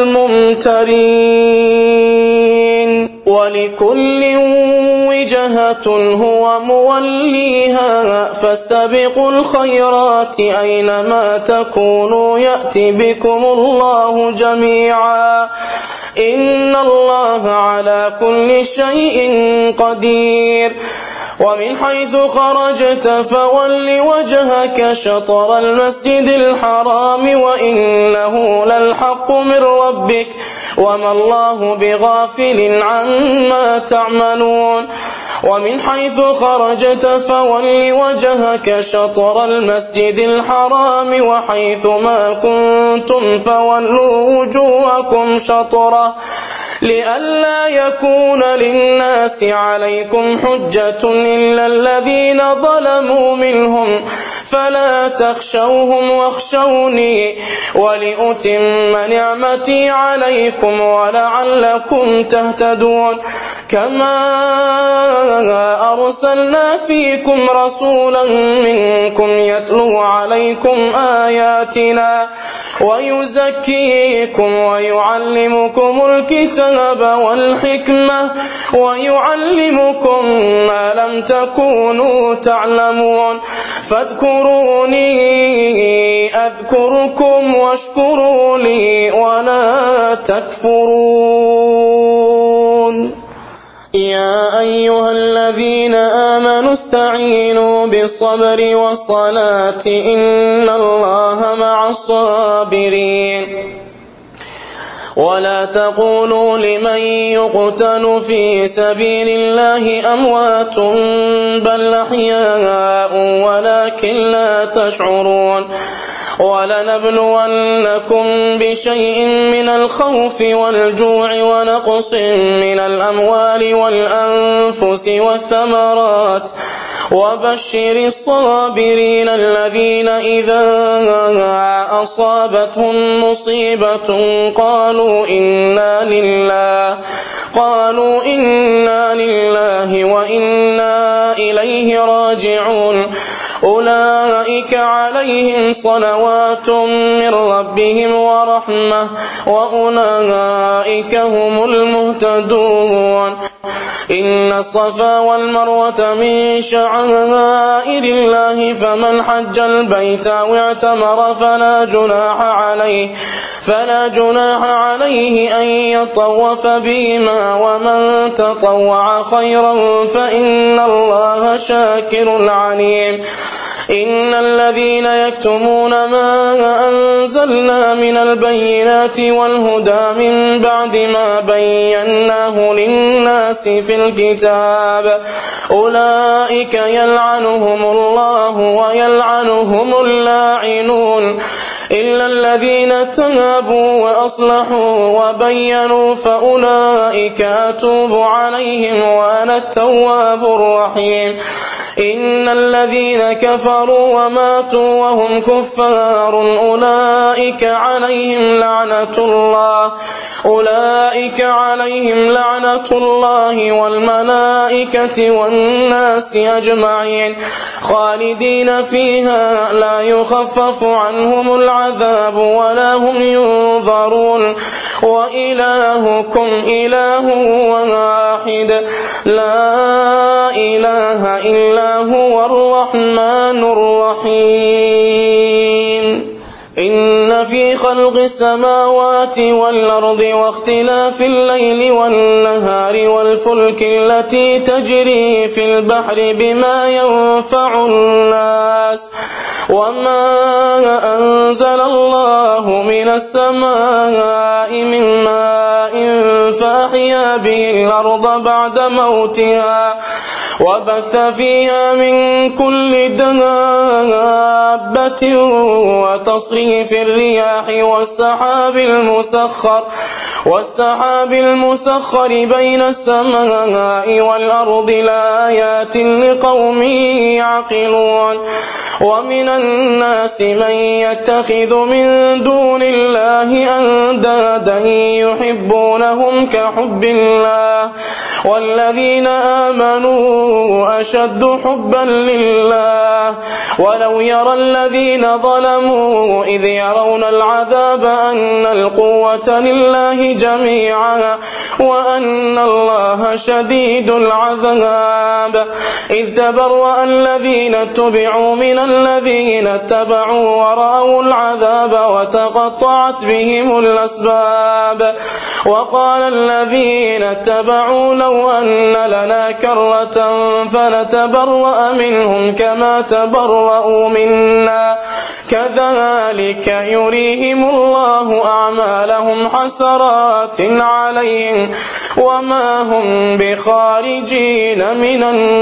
Speaker 2: الممترين ولكل وجهة هو موليها فاستبقوا الخيرات أينما تكونوا يأتي بكم الله جميعا إن الله على كل شيء قدير ومن حيث خرجت فول وجهك شطر المسجد الحرام وإنه للحق من ربك وما الله بغافل عما تعملون ومن حيث خرجت فول وجهك شطر المسجد الحرام وحيث ما كنتم فولوا وجوهكم شطره لئلا يكون للناس عليكم حجة إلا الذين ظلموا منهم فلا تخشوهم واخشوني ولأتم نعمتي عليكم ولعلكم تهتدون كما أرسلنا فيكم رسولا منكم يتلو عليكم آياتنا ويزكيكم ويعلمكم الكتاب والحكمة ويعلمكم ما لم تكونوا تعلمون فاذكروني أذكركم واشكروا لي ولا تكفرون يا أيها الذين آمنوا استعينوا بالصبر والصلاة إن الله مع الصابرين ولا تقولوا لمن يقتل في سبيل الله أموات بل أحياء ولكن لا تشعرون ولنبلونكم بشيء من الخوف والجوع ونقص من الأموال والأنفس والثمرات وبشر الصابرين الذين إذا أصابتهم مصيبة قالوا إنا لله وإنا إليه راجعون أولئك عليهم صلوات من ربهم ورحمة وأولئك هم المهتدون إن الصفا والمروة من شعائر الله فمن حج البيت أو اعتمر فلا جناح عليه أن يطوف بهما ومن تطوع خيرا فإن الله شاكر عليم إن الذين يكتمون ما أنزلنا من البينات والهدى من بعد ما بيناه للناس في الكتاب أولئك يلعنهم الله ويلعنهم اللاعنون إلا الذين تابوا وأصلحوا وبينوا فأولئك أتوب عليهم وأنا التواب الرحيم إن الذين كفروا وماتوا وهم كفار أولئك عليهم لعنة الله والملائكة والناس أجمعين خالدين فيها لا يخفف عنهم العذاب ولا هم ينظرون وإلهكم إله واحد لا إله إلا هو الرحمن الرحيم إن في خلق السماوات والأرض واختلاف الليل والنهار والفلك التي تجري في البحر بما ينفع الناس وما أنزل الله من السماء من ماء فأحيا به الأرض بعد موتها وبث فيها من كل دابة وتصريف الرياح والسحاب المسخر بين السماء والأرض لآيات لقوم يعقلون ومن الناس من يتخذ من دون الله أندادا يحبونهم كحب الله والذين آمنوا أشد حبا لله ولو يرى الذين ظلموا إذ يرون العذاب أن القوة لله جميعا وأن الله شديد العذاب إذ تبرأ الذين اتبعوا من الذين اتبعوا ورأوا العذاب وتقطعت بهم الأسباب وقال الذين اتبعوا لو أن لنا كرة فنتبرأ منهم كما تبرأوا منا كذلك يريهم الله أعمالهم حسرات عليهم وما هم بخارجين من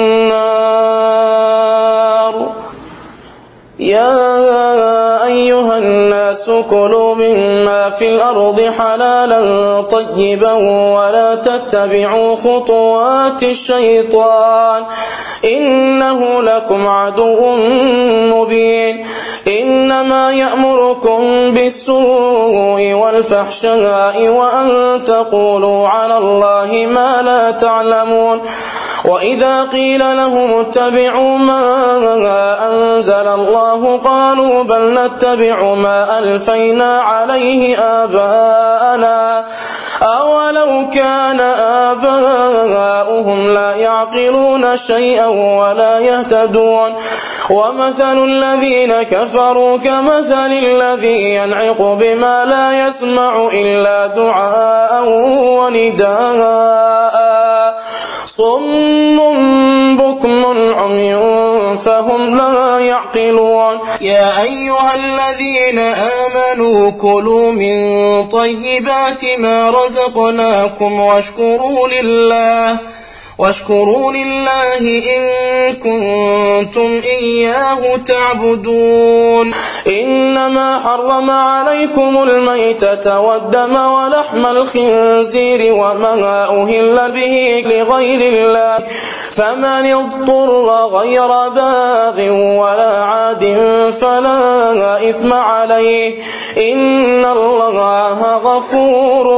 Speaker 2: النار يا أيها الناس كلوا مما في الأرض حلالا طيبا ولا تتبعوا خطوات الشيطان إنه لكم عدو مبين إنما يأمركم بالسوء والفحشاء وأن تقولوا على الله ما لا تعلمون وإذا قيل لهم اتبعوا ما أنزل الله قالوا بل نتبع ما ألفينا عليه آباءنا أولو كان آباؤهم لا يعقلون شيئا ولا يهتدون ومثل الذين كفروا كمثل الذي ينعق بما لا يسمع إلا دعاء ونداء صم بكم عمي فهم لا يعقلون. يا أيها الذين آمنوا كلوا من طيبات ما رزقناكم واشكروا لله إن كنتم إياه تعبدون. إنما حرم عليكم الميتة والدم ولحم الخنزير وما أهل به لغير الله فمن اضطر غير باغ ولا عاد فلا إثم عليه إن الله غفور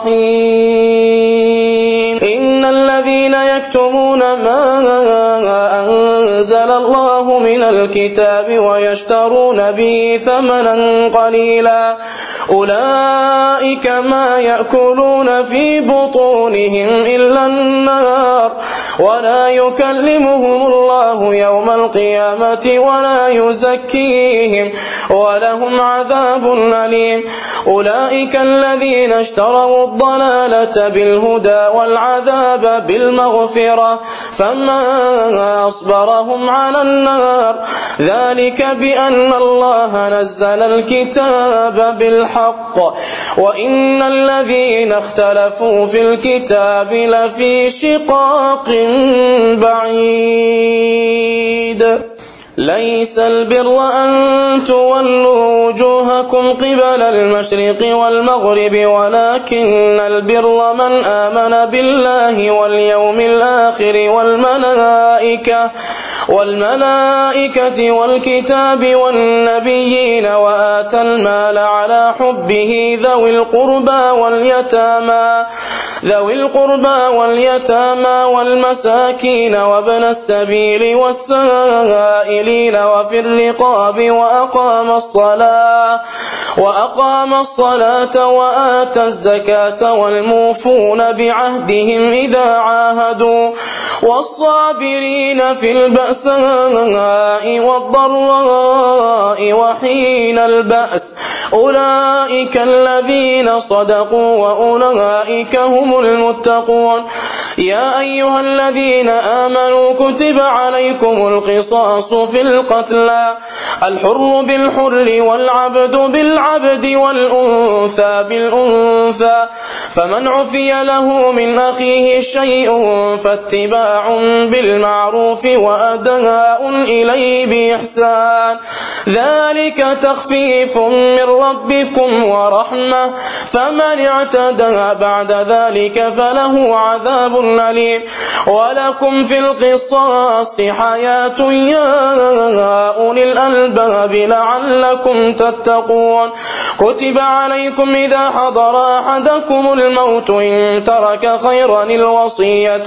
Speaker 2: رحيم. إن الذين يكتمون ما أنزل الله من الكتاب ويشترون به ثمنا قليلا أولئك ما يأكلون في بطونهم إلا النار ولا يكلمهم الله يوم القيامة ولا يزكيهم ولهم عذاب أليم. أولئك الذين اشتروا الضلالة بالهدى والعذاب بالمغفرة فما أصبرهم على النار ذلك بأن الله نزل الكتاب بالحق وإن الذين اختلفوا في الكتاب لفي شقاق بعيد. ليس البر أن تولوا وجوهكم قبل المشرق والمغرب ولكن البر من آمن بالله واليوم الآخر والملائكة والكتاب والنبيين وآتى المال على حبه ذوي القربى واليتامى والمساكين وابن السبيل والسائلين وفي الرقاب وأقام الصلاة وآتى الزكاة والموفون بعهدهم إذا عاهدوا والصابرين في البأساء والضراء وحين البأس أولئك الذين صدقوا وأولئك هم المتقون. يا أيها الذين آمنوا كتب عليكم القصاص في القتلى الحر بالحر والعبد بالعبد والأنثى بالأنثى فمن عفي له من أخيه شيء فاتباع بالمعروف وأداء إليه بإحسان ذلك تخفيف من ربكم ورحمة فمن اعتدى بعد ذلك فله عذاب أليم. ولكم في القصاص حياة يا أولي الألباب لعلكم تتقون. كتب عليكم إذا حضر أحدكم الموت إن ترك خيرا الوصية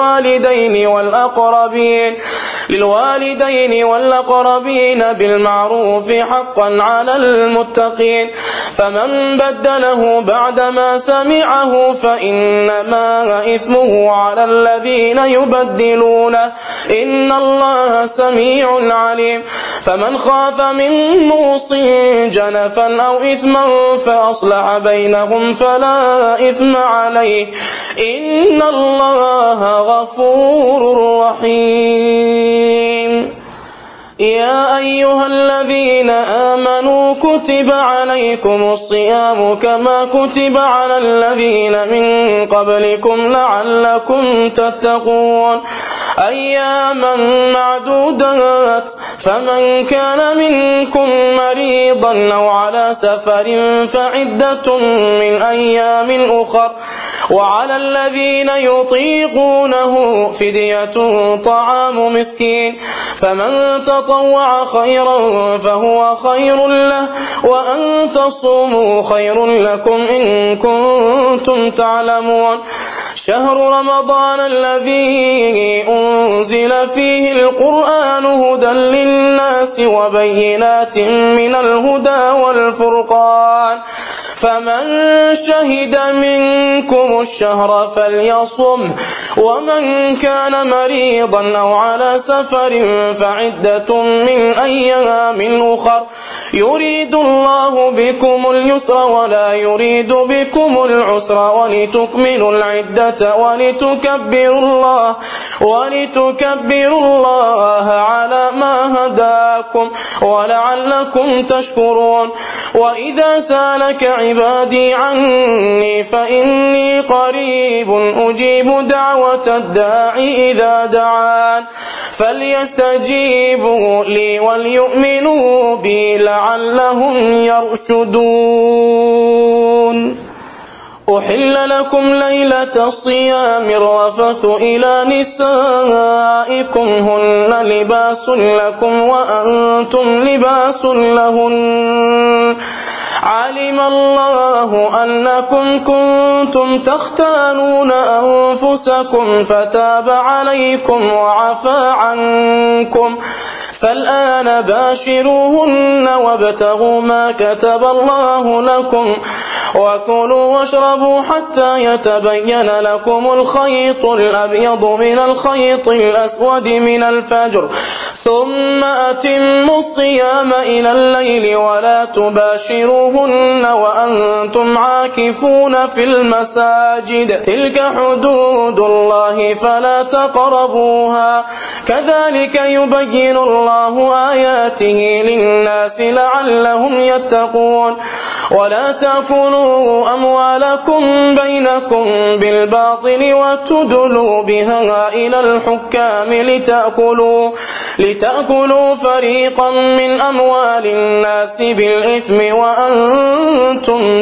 Speaker 2: للوالدين والأقربين بالمعروف حقا على المتقين فمن بدله بعدما سمعه فإنما إثمه على الذين يبدلونه إن الله سميع عليم. فمن خاف من موص جنفا أو إثما فأصلح بينهم فلا إثم عليه إن الله غفور رحيم. يا أيها الذين آمنوا كتب عليكم الصيام كما كتب على الذين من قبلكم لعلكم تتقون أياما معدودات فمن كان منكم مريضا أو على سفر فعدة من أيام أخر وعلى الذين يطيقونه فدية طعام مسكين فمن تطوع خيرا فهو خير له وأن تصوموا خير لكم إن كنتم تعلمون. شهر رمضان الذي أنزل فيه القرآن هدى للناس وبينات من الهدى والفرقان فمن شهد منكم الشهر فليصم ومن كان مريضا أو على سفر فعدة من أيام أخر يريد الله بكم اليسر ولا يريد بكم العسر ولتكملوا العدة ولتكبروا الله على ما هداكم ولعلكم تشكرون. وإذا سألك عبادي عني فإني قريب أجيب دعوة الداعي إذا دعان فليستجيبوا لي وليؤمنوا بي لعلهم يرشدون. أحل لكم ليلة الصيام الرفث إلى نسائكم هن لباس لكم وأنتم لباس لهن علم الله أنكم كنتم تختانون أنفسكم فتاب عليكم وعفى عنكم فالآن باشروهن وابتغوا ما كتب الله لكم وكلوا واشربوا حتى يتبين لكم الخيط الأبيض من الخيط الأسود من الفجر ثم أتموا الصيام إلى الليل ولا تباشروهن وأنتم عاكفون في المساجد تلك حدود الله فلا تقربوها كذلك يبين الله آياته للناس لعلهم يتقون. ولا تأكلوا أموالكم بينكم بالباطل وتدلوا بها إلى الحكام لتأكلوا فريقا من أموال الناس بالإثم وأنتم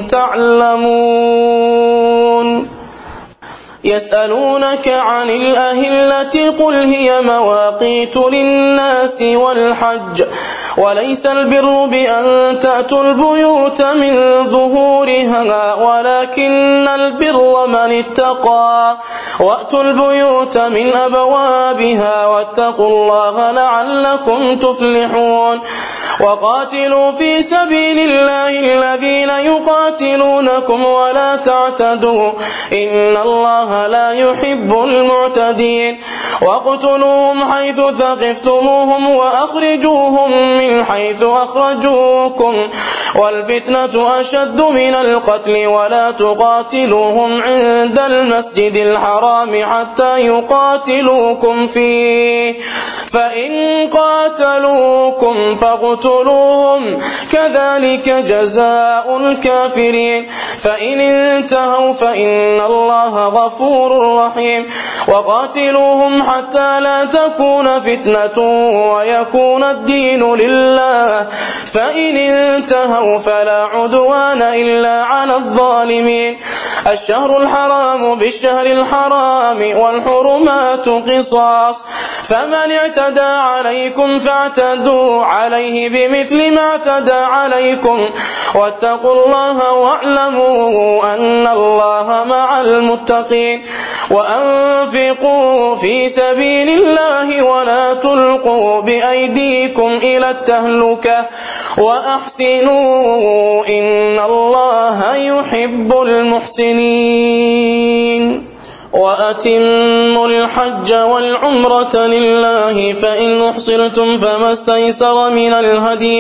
Speaker 2: تعلمون. يسألونك عن الأهلة قل هي مواقيت للناس والحج وليس البر بأن تأتوا البيوت من ظهورها ولكن البر من اتقى وأتوا البيوت من أبوابها واتقوا الله لعلكم تفلحون. وقاتلوا في سبيل الله الذين يقاتلونكم ولا تعتدوا إن الله لا يحب المعتدين. واقتلوهم حيث ثقفتموهم وأخرجوهم من حيث أخرجوكم والفتنة أشد من القتل ولا تقاتلوهم عند المسجد الحرام حتى يقاتلوكم فيه فإن قاتلوكم فاقتلوهم كذلك جزاء الكافرين فإن انتهوا فإن الله غفور رحيم. وقاتلوهم حتى لا تكون فتنة ويكون الدين لله فإن انتهوا فلا عدوان إلا على الظالمين. الشهر الحرام بالشهر الحرام والحرمات قصاص فمن اعتدى عليكم فاعتدوا عليه بمثل ما اعتدى عليكم واتقوا الله واعلموا أن الله مع المتقين. وأنفقوا في سبيل الله ولا تلقوا بأيديكم إلى التهلكة وأحسنوا إن الله يحب المحسنين. وأتموا الحج والعمرة لله فإن أحصرتم فما استيسر من الهدي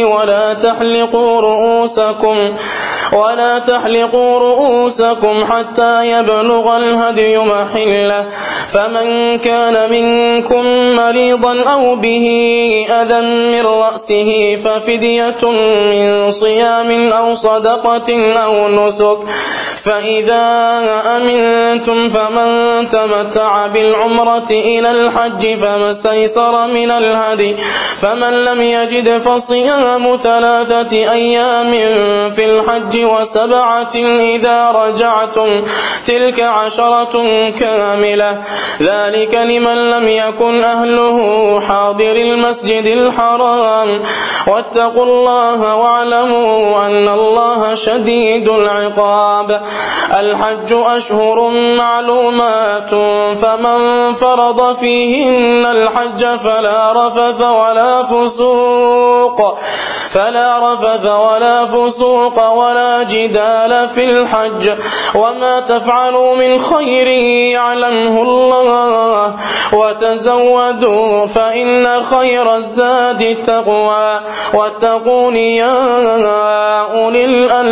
Speaker 2: ولا تحلقوا رؤوسكم حتى يبلغ الهدي محله فمن كان منكم مريضا أو به أذى من رأسه ففدية من صيام أو صدقة أو نسك فإذا أمنتم فمن تمتع بالعمرة إلى الحج فما استيسر من الهدي فمن لم يجد فصيام 3 أيام في الحج و7 إذا رجعتم تلك 10 كاملة ذلك لمن لم يكن أهله حاضر المسجد الحرام واتقوا الله واعلموا أن الله شديد العقاب. الحج أشهر معلومات فمن فرض فيهن الحج فلا رفث فلا رفث ولا فسوق ولا جدال في الحج وما تفعلوا من خير يعلمه الله وتزودوا فإن خير الزاد التقوى واتقون يا أولي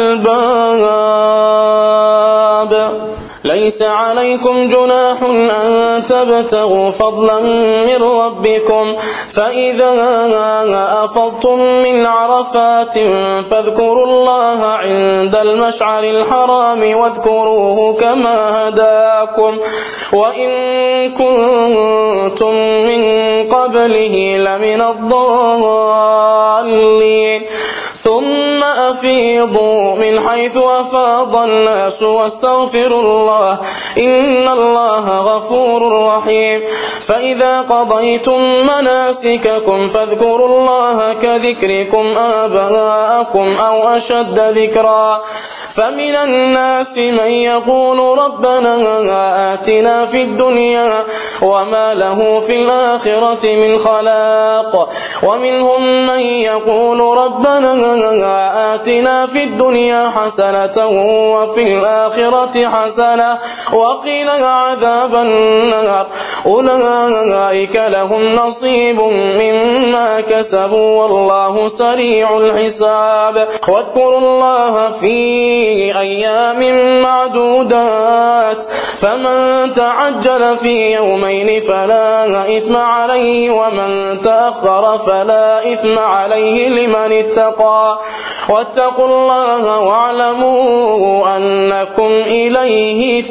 Speaker 2: الألباب ليس عليكم جناح أن تبتغوا فضلا من ربكم فإذا أفضتم من عرفات فاذكروا الله عند المشعر الحرام واذكروه كما هداكم وإن كنتم من قبله لمن الضالين ثم أفيضوا من حيث أفاض الناس واستغفروا الله إن الله غفور رحيم فإذا قضيتم مناسككم فاذكروا الله كذكركم آباءكم أو أشد ذكرا فمن الناس من يقول ربنا آتنا في الدنيا وما له في الآخرة من خلاق ومنهم من يقول ربنا آتنا في الدنيا حسنة وفي الآخرة حسنة وقنا عذاب النار أولئك لهم نصيب مما كسبوا والله سريع الحساب واذكروا الله في أيام معدودات فمن تعجل في يومين فلا إثم عليه ومن تأخر فلا إثم عليه لمن اتقى واتقوا الله واعلموا أنكم إليه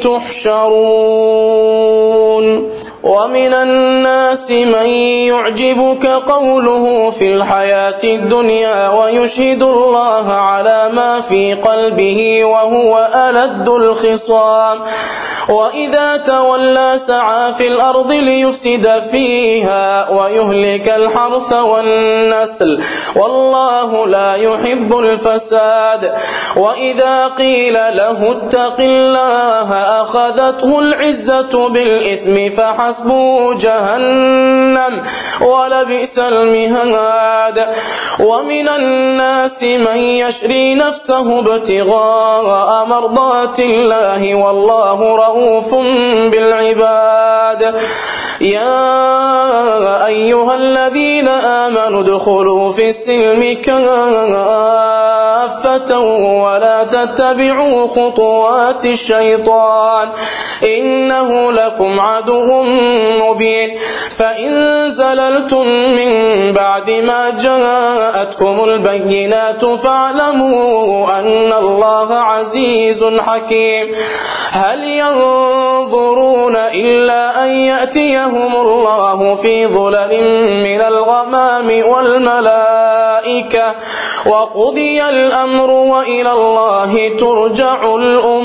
Speaker 2: تحشرون ومن الناس من يعجبك قوله في الحياة الدنيا ويشهد الله على ما في قلبه وهو ألد الخصام وإذا تولى سعى في الأرض ليفسد فيها ويهلك الحرث والنسل والله لا يحب الفساد وإذا قيل له اتق الله أخذته العزة بالإثم فحسبه جهنم ولبئس المهاد ومن الناس من يشري نفسه ابتغاء مرضات الله والله رؤوف بالعباد يا أيها الذين آمنوا ادخلوا في السلم كافة ولا تتبعوا خطوات الشيطان إنه لكم عدو مبين فإن زللتم من بعد ما جاءتكم البينات فاعلموا أن الله عزيز حكيم هل ينظرون إلا أن يأتيهم الله في ظلل من الغمام والملائكة وقضي الأمر وإلى الله ترجع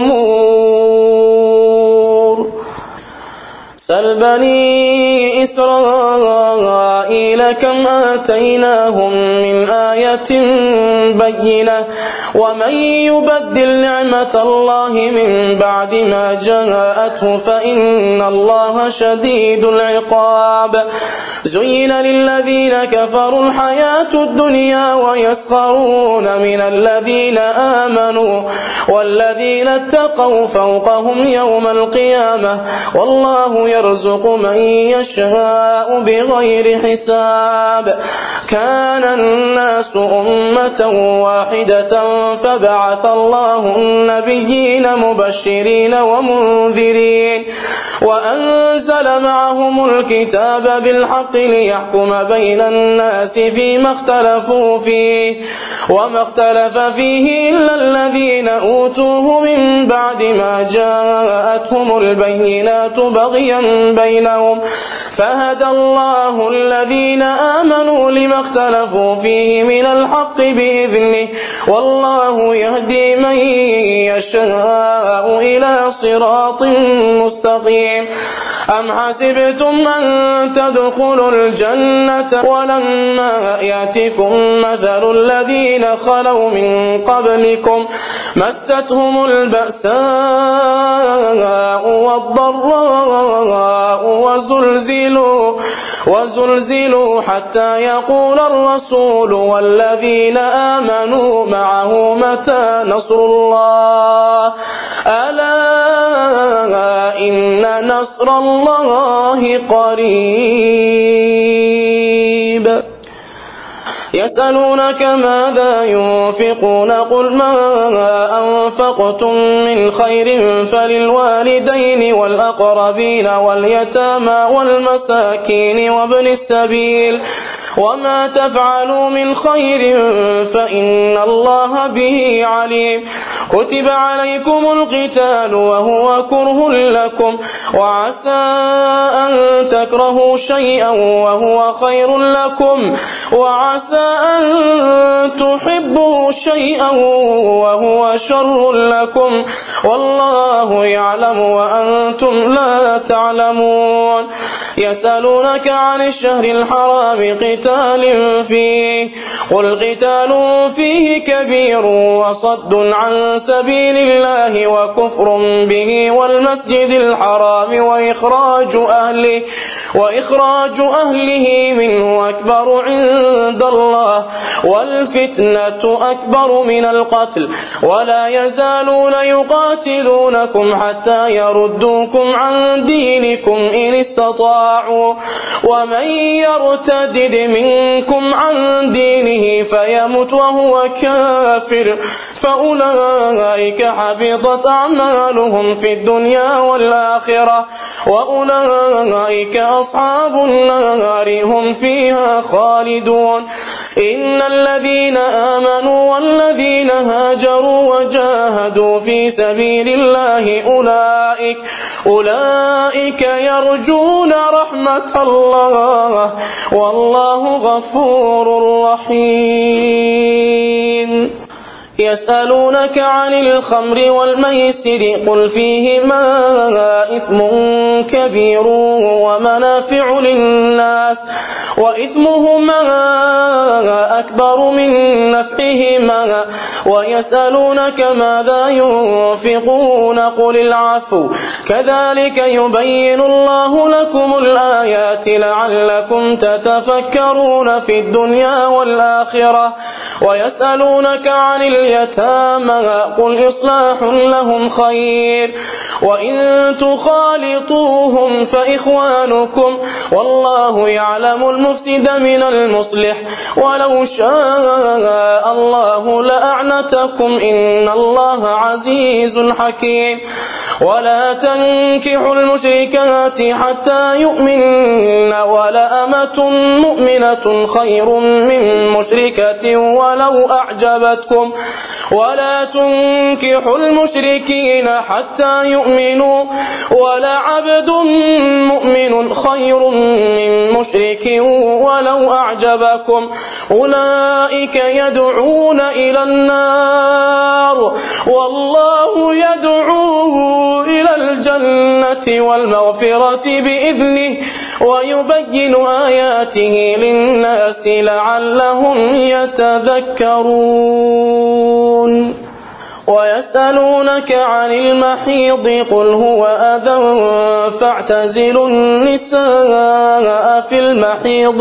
Speaker 2: الأمور سل بني إسرائيل كم آتيناهم من آية بينة ومن يبدل نعمة الله من بعد ما جاءته فإن الله شديد العقاب زين للذين كفروا الحياة الدنيا ويسخرون من الذين آمنوا والذين اتقوا فوقهم يوم القيامة والله يرزق من يشاء بغير حساب كان الناس أمة واحدة فبعث الله النبيين مبشرين ومنذرين وأنزل معهم الكتاب بالحق ليحكم بين الناس فيما اختلفوا فيه وما اختلف فيه إلا الذين أوتوه من بعد ما جاءتهم البينات بغيا بينهم فهدى الله الذين آمنوا لما اختلفوا فيه من الحق بإذنه والله يهدي من يشاء إلى صراط مستقيم أم حسبتم أن تدخلوا الجنة ولما يأتكم مثل الذين خلوا من قبلكم مستهم البأساء والضراء وزلزلوا حتى يقول الرسول والذين آمنوا معه متى نصر الله ألا إن نصر الله قريب يسألونك ماذا ينفقون قل ما أنفقتم من خير فللوالدين والأقربين واليتامى والمساكين وابن السبيل وما تفعلوا من خير فإن الله به عليم كتب عليكم القتال وهو كره لكم وعسى أن تكرهوا شيئا وهو خير لكم وعسى أن تحبوا شيئا وهو شر لكم والله يعلم وأنتم لا تعلمون يسألونك عن الشهر الحرام قتال فيه قل قتال فيه كبير وصد عن سبيل الله وكفر به والمسجد الحرام وإخراج أهله منه أكبر عند الله والفتنة أكبر من القتل ولا يزالون يقاتلونكم حتى يردوكم عن دينكم إن استطاعوا ومن يرتدد منكم عن دينه فيمت وهو كافر فأولئك حبطت أعمالهم في الدنيا والآخرة وأولئك أصحاب النار هم فيها خالدون إن الذين آمنوا والذين هاجروا وجاهدوا في سبيل الله أولئك يرجون رحمة الله والله غفور رحيم يسألونك عن الخمر والميسر قل فيهما إثم كبير ومنافع للناس وإثمهما أكبر من نفعهما ويسألونك ماذا ينفقون قل العفو كذلك يبين الله لكم الآيات لعلكم تتفكرون في الدنيا والآخرة ويسألونك عن اليتامى قل إصلاح لهم خير وإن تخالطوهم فإخوانكم والله يعلم المفسد من المصلح ولو شاء الله لأعنتكم إن الله عزيز حكيم ولا تنكحوا المشركات حتى يؤمن ولأمة مؤمنة خير من مشركة ولو أعجبتكم ولا تنكحوا المشركين حتى يؤمنوا ولعبد مؤمن خير من مشرك ولو أعجبكم أولئك يدعون إلى النار والله يدعو إلى الجنة والمغفرة بإذنه ويبين آياته للناس لعلهم يتذكرون ويسألونك عن المحيض قل هو أذى فاعتزلوا النساء في المحيض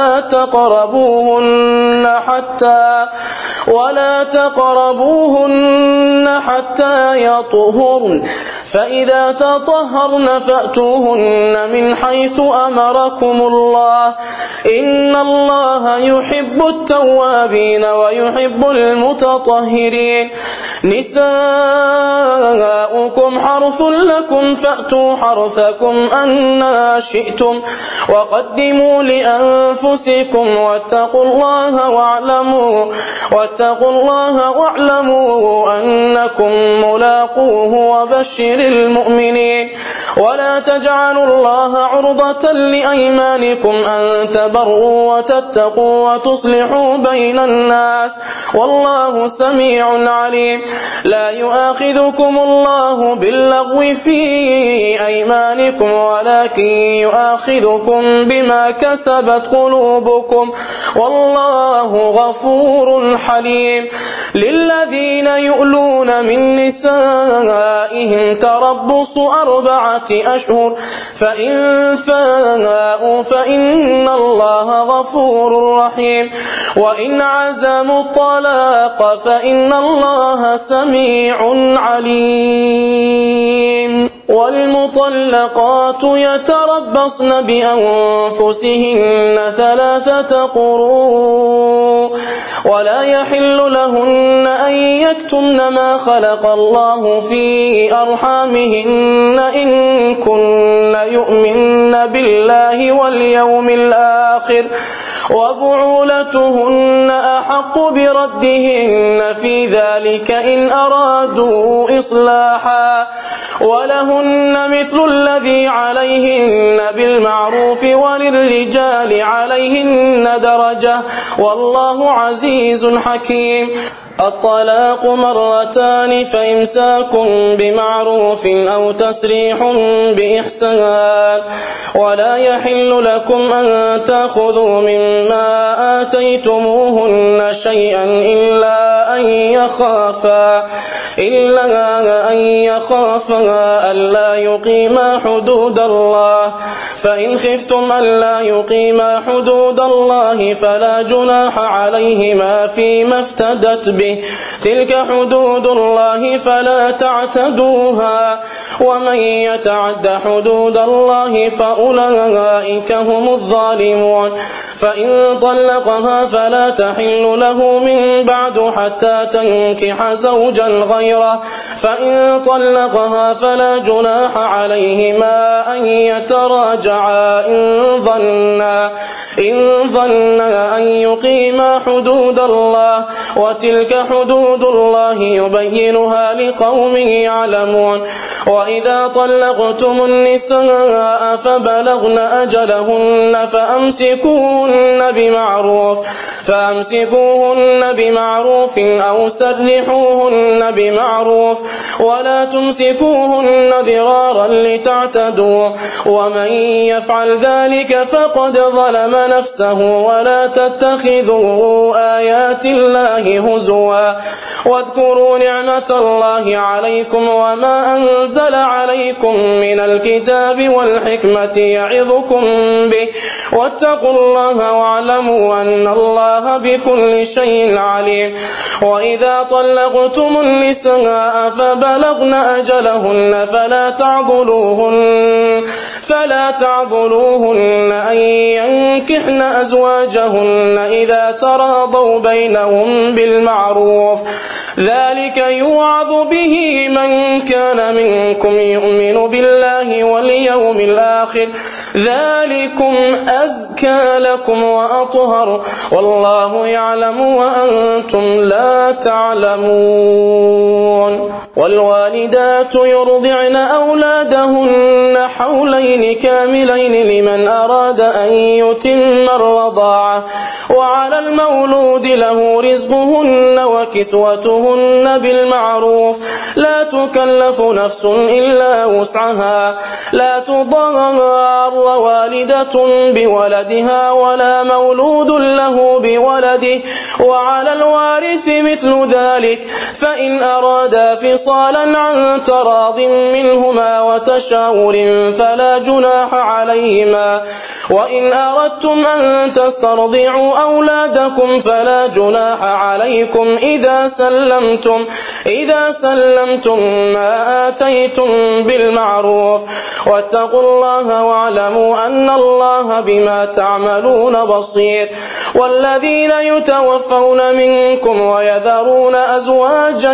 Speaker 2: ولا تقربوهن حتى يطهرن فإذا تطهرن فأتوهن من حيث أمركم الله إن الله يحب التوابين ويحب المتطهرين نساؤكم حرث لكم فأتوا حرثكم أنى شئتم وقدموا لأنفسكم واتقوا الله واعلموا أنكم ملاقوه وبشر المؤمنين ولا تجعلوا الله عرضة لأيمانكم أن تبروا وتتقوا وتصلحوا بين الناس والله سميع عليم لا يؤاخذكم الله باللغو في أيمانكم ولكن يؤاخذكم بما كسبت قلوبكم والله غفور حليم للذين يؤلون من نسائهم تربص 4 أشهر فإن فاءوا فإن الله غفور رحيم وإن عزموا الطلاق فإن الله سميع عليم والمطلقات يتربصن بأنفسهن 3 قروء ولا يحل لهن أن يكتمن ما خلق الله في أرحامهن إن كن يؤمن بالله واليوم الآخر وبعولتهن أحق بردهن في ذلك إن أرادوا إصلاحا ولهن مثل الذي عليهن بالمعروف وللرجال عليهن درجة والله عزيز حكيم الطلاق 2 فإمساك بمعروف أو تسريح بإحسان ولا يحل لكم أن تأخذوا مما آتيتموهن شيئا إلا أن يخافا ألا يقيما حدود الله فإن خفتم ألا يقيما حدود الله فلا جناح عليهما فيما افتدت به تلك حدود الله فلا تعتدوها ومن يتعد حدود الله فأولئك هم الظالمون فإن طلقها فلا تحل له من بعد حتى تنكح زوجا غيره فإن طلقها فلا جناح عليهما أن يتراجعا إن ظنا أن يقيما حدود الله وتلك حدود الله يبينها لقوم يعلمون وإذا طلقتم النساء فبلغن أجلهن فأمسكوهن بمعروف أو سرحوهن بمعروف ولا تمسكوهن ضرارا لتعتدوا ومن يفعل ذلك فقد ظلم نفسه ولا تتخذوا آيات الله هزوا واذكروا نعمة الله عليكم وما أنزل عليكم من الكتاب والحكمة يعظكم به واتقوا الله واعلموا أن الله بكل شيء عليم وإذا طلقتم النساء فبلغن أجلهن فلا تعضلوهن أن ينكحن أزواجهن إذا تراضوا بينهم بالمعروف ذلك يوعظ به من كان منكم يؤمن بالله واليوم الآخر ذلكم أزكى لكم وأطهر والله يعلم وأنتم لا تعلمون والوالدات يرضعن أولادهن حولين كاملين لمن أراد أن يتم الرضاعة وعلى المولود له رزقهن وكسوتهن بالمعروف لا تكلف نفس إلا وسعها لا تضار والدة بولدها ولا مولود له بولده وعلى الوارث مثل ذلك فإن أرادا فصالا عن تراض منهما وتشاور فلا جناح عليهما وإن أردتم أن تسترضعوا أولادكم فلا جناح عليكم إذا سلمتم ما آتيتم بالمعروف واتقوا الله واعلموا أن الله بما تعملون بصير والذين يتوفون منكم ويذرون أزواجا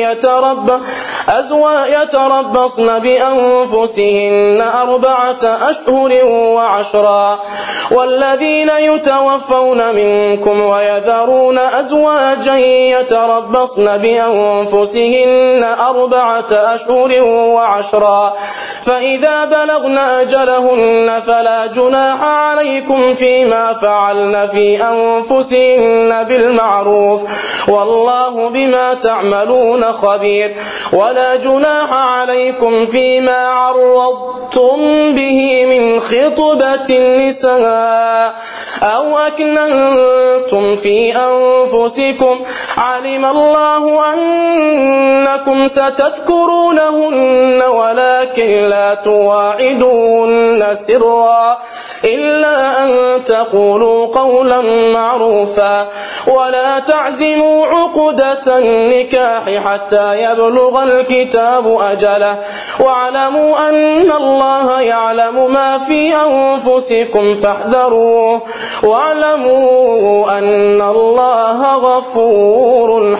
Speaker 2: يتربصن بأنفسهن 4 أشهر وعشرا والذين يتوفون منكم ويذرون أزواجا يتربصن بأنفسهن 4 أشهر وعشرا فإذا بلغن أجلهن فلا جناح عليكم فيما فعلن في أنفسهن بالمعروف والله بما تعملون خبير ولا جناح عليكم فيما عرضتم به من خطبة النساء أو أكننتم في أنفسكم علم الله أنكم ستذكرونهن ولكن لا تواعدوهن سرا إلا أن تقولوا قولا معروفا ولا تعزموا عقدة النكاح حتى يبلغ الكتاب أجله واعلموا أن الله يعلم ما في أنفسكم فاحذروه واعلموا أن الله غفور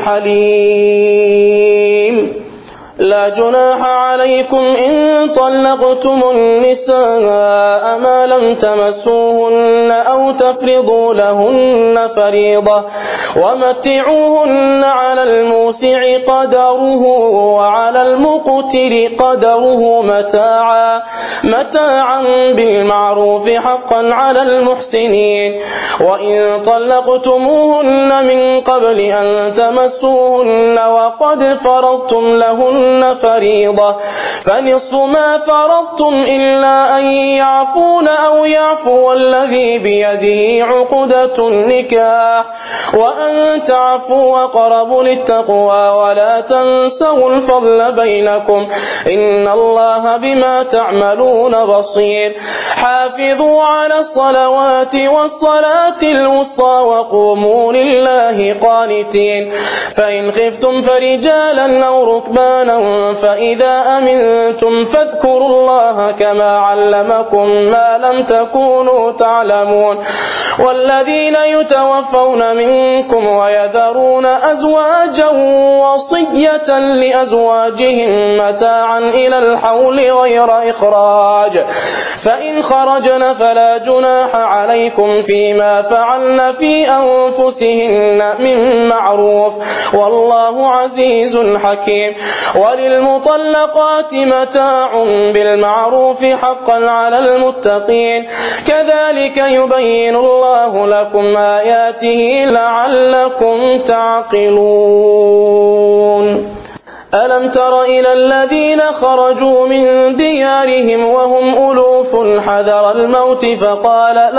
Speaker 2: حليم. لا جناح عليكم إن طلقتم النساء ما لم تمسوهن أو تفرضوا لهن فريضة ومتعوهن على الموسع قدره وعلى المقتر قدره متاعا بالمعروف حقا على المحسنين. وإن طلقتموهن من قبل أن تمسوهن وقد فرضتم لهن فريضة فنصف ما فرضتم إلا أن يعفون أو يعفو الذي بيده عقدة النكاح وأن تعفوا أقرب للتقوى ولا تنسوا الفضل بينكم إن الله بما تعملون بصير. حافظوا على الصلوات والصلاة الوسطى وقوموا لله قانتين. فإن خفتم فرجالا أو ركبانا فإذا أمنتم فاذكروا الله كما علمكم ما لم تكونوا تعلمون. والذين يتوفون منكم ويذرون أزواجا وصية لأزواجهم متاعا إلى الحول غير إخراج فإن خرجن فلا جناح عليكم فيما فعلن في أنفسهن من معروف والله عزيز حكيم. وللمطلقات متاع بالمعروف حقا على المتقين كذلك يبين الله لكم آياته لعلكم تعقلون. ألم تر إلى الذين خرجوا من ديارهم وهم ألوف حذر الموت فقال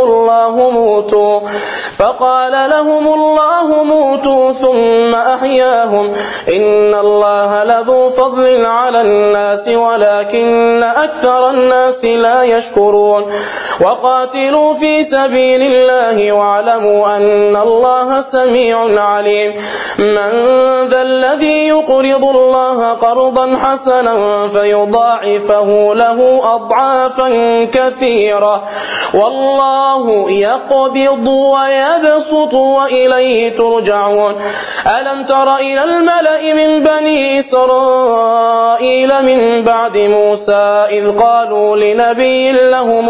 Speaker 2: لهم الله موتوا ثم أحياهم إن الله لذو فضل على الناس ولكن أكثر الناس لا يشكرون. وقاتلوا في سبيل الله واعلموا أن الله سميع عليم. من ذا الذي يقرض الله قرضا حسنا فيضاعفه له أضعافا كثيرة والله يقبض ويبسط وإليه ترجعون. ألم تر إلى الملأ من بني إسرائيل من بعد موسى إذ قالوا لنبي لهم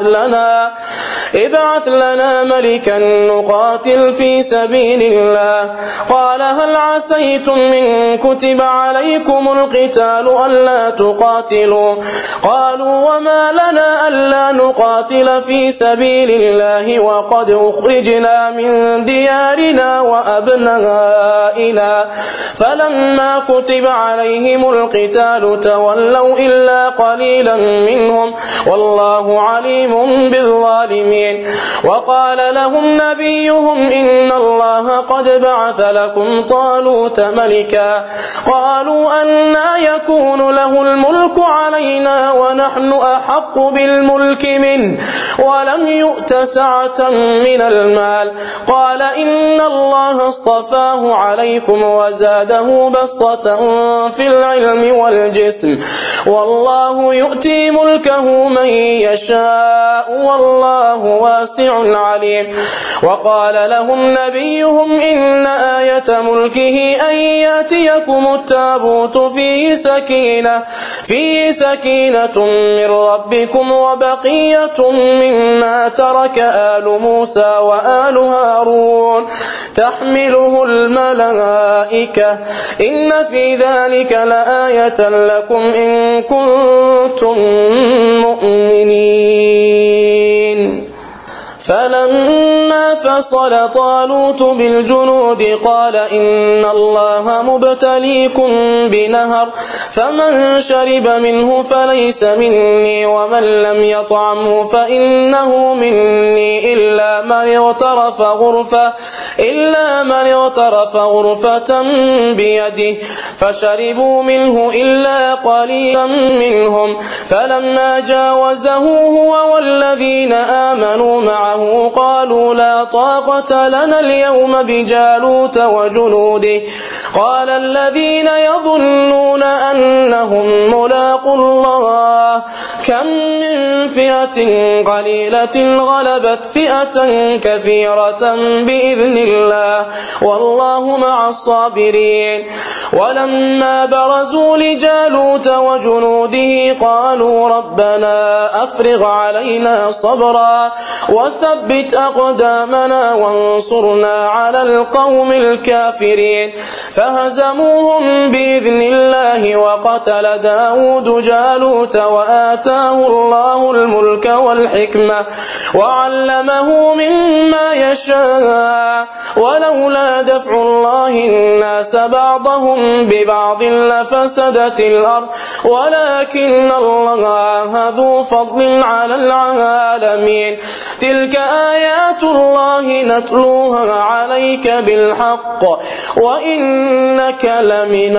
Speaker 2: ابعث لنا ملكا نقاتل في سبيل الله قال هل عسيتم إن كتب عليكم القتال ألا تقاتلوا قالوا وما لنا ألا نقاتل في سبيل الله وقد أخرجنا من ديارنا وأبنائنا فلما كتب عليهم القتال تولوا إلا قليلا منهم والله عليم بالظالمين. وقال لهم نبيهم إن الله قد بعث لكم طالوت ملكا قالوا أنى يكون له الملك علينا ونحن أحق بالملك منه ولم يؤت سعة من المال قال إن الله اصطفاه عليكم وزاده بسطة في العلم والجسم والله يؤتي ملكه من يشاء والله واسع عليم. وقال لهم نبيهم إن آية ملكه أن يأتيكم التابوت فيه سكينة من ربكم وبقية مما ترك آل موسى وآل هارون تحمله الملائكة إن في ذلك لآية لكم إن كنتم مؤمنين. فلما فصل طالوت بالجنود قال إن الله مبتليكم بنهر فمن شرب منه فليس مني ومن لم يطعمه فإنه مني إلا من اغترف غرفة إلا من اغترف غرفة بيده فشربوا منه إلا قليلا منهم فلما جاوزه هو والذين آمنوا معه قالوا لا طاقة لنا اليوم بجالوت وجنوده قال الذين يظنون أنهم ملاقو الله كم من فئة قليلة غلبت فئة كثيرة بإذن الله والله مع الصابرين ولما برزوا لجالوت وجنوده قالوا ربنا أفرغ علينا صبرا وثبت أقدامنا وانصرنا على القوم الكافرين فهزموهم بإذن الله وقتل داود جالوت وآتاه الله الملك والحكمة وعلمه مما يشاء ولولا دفع الله الناس بعضهم ببعض لفسدت الأرض ولكن الله ذو فضل على العالمين تلك آيات الله نتلوها عليك بالحق وإنك لمن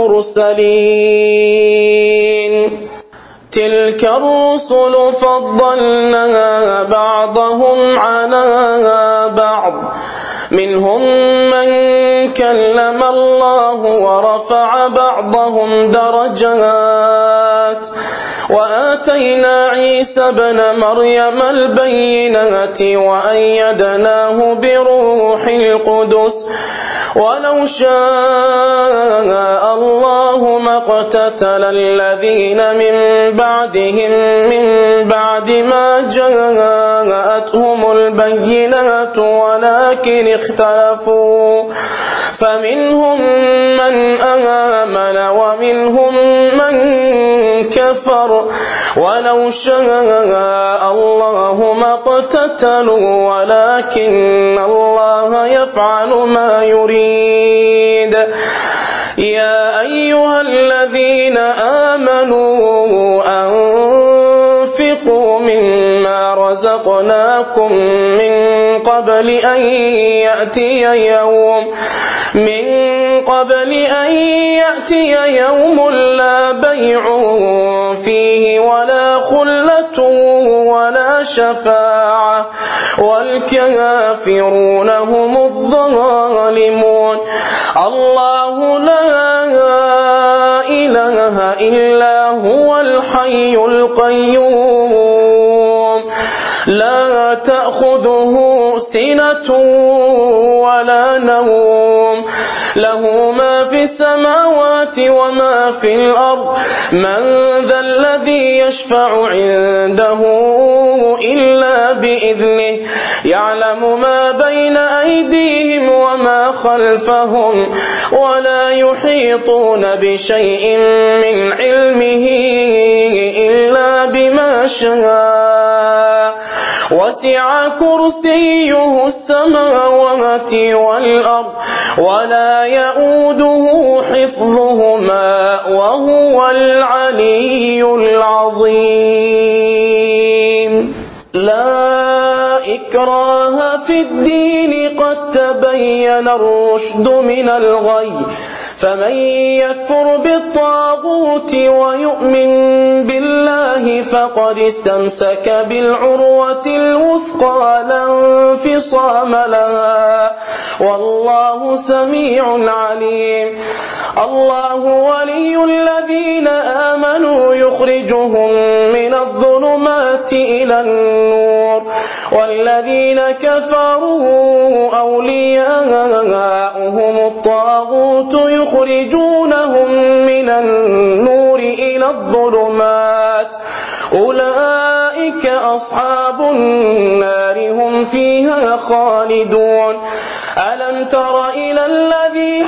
Speaker 2: المرسلين تلك الرسل فضلنا بعضهم على بعض منهم من كلم الله ورفع بعضهم درجات وآتينا عيسى ابن مريم البينات وأيدناه بروح القدس ولو شاء الله ما اقتتل الذين من بعدهم من بعد ما جاءتهم البينات ولكن اختلفوا فمنهم من آمن ومنهم من كفر ولو شاء الله ما اقتتلوا ولكن الله يفعل ما يريد يا أيها الذين آمنوا أنفقوا مما رزقناكم من قبل أن يأتي يوم لا بيع فيه ولا خلة ولا شفاعة والكافرون هم الظالمون الله لا إله إلا هو الحي القيوم لا تأخذه سنة ولا نوم له ما في السماوات وما في الأرض من ذا الذي يشفع عنده إلا بإذنه يعلم ما بين أيديهم وما خلفهم ولا يحيطون بشيء من علمه إلا بما شاء وسع كرسيه السماوات والأرض ولا يؤوده حفظهما وهو العلي العظيم لا إكراه في الدين قد تبين الرشد من الغي فمن يكفر بالطاغوت ويؤمن بالله فقد استمسك بالعروة الوثقى لا انفصام لها والله سميع عليم الله ولي الذين آمنوا يخرجهم من الظلمات إلى النور والذين كفروا أولياؤهم الطاغوت يخرجونهم من النور إلى الظلمات أولئك أصحاب النار هم فيها خالدون ألم تر إلى الذي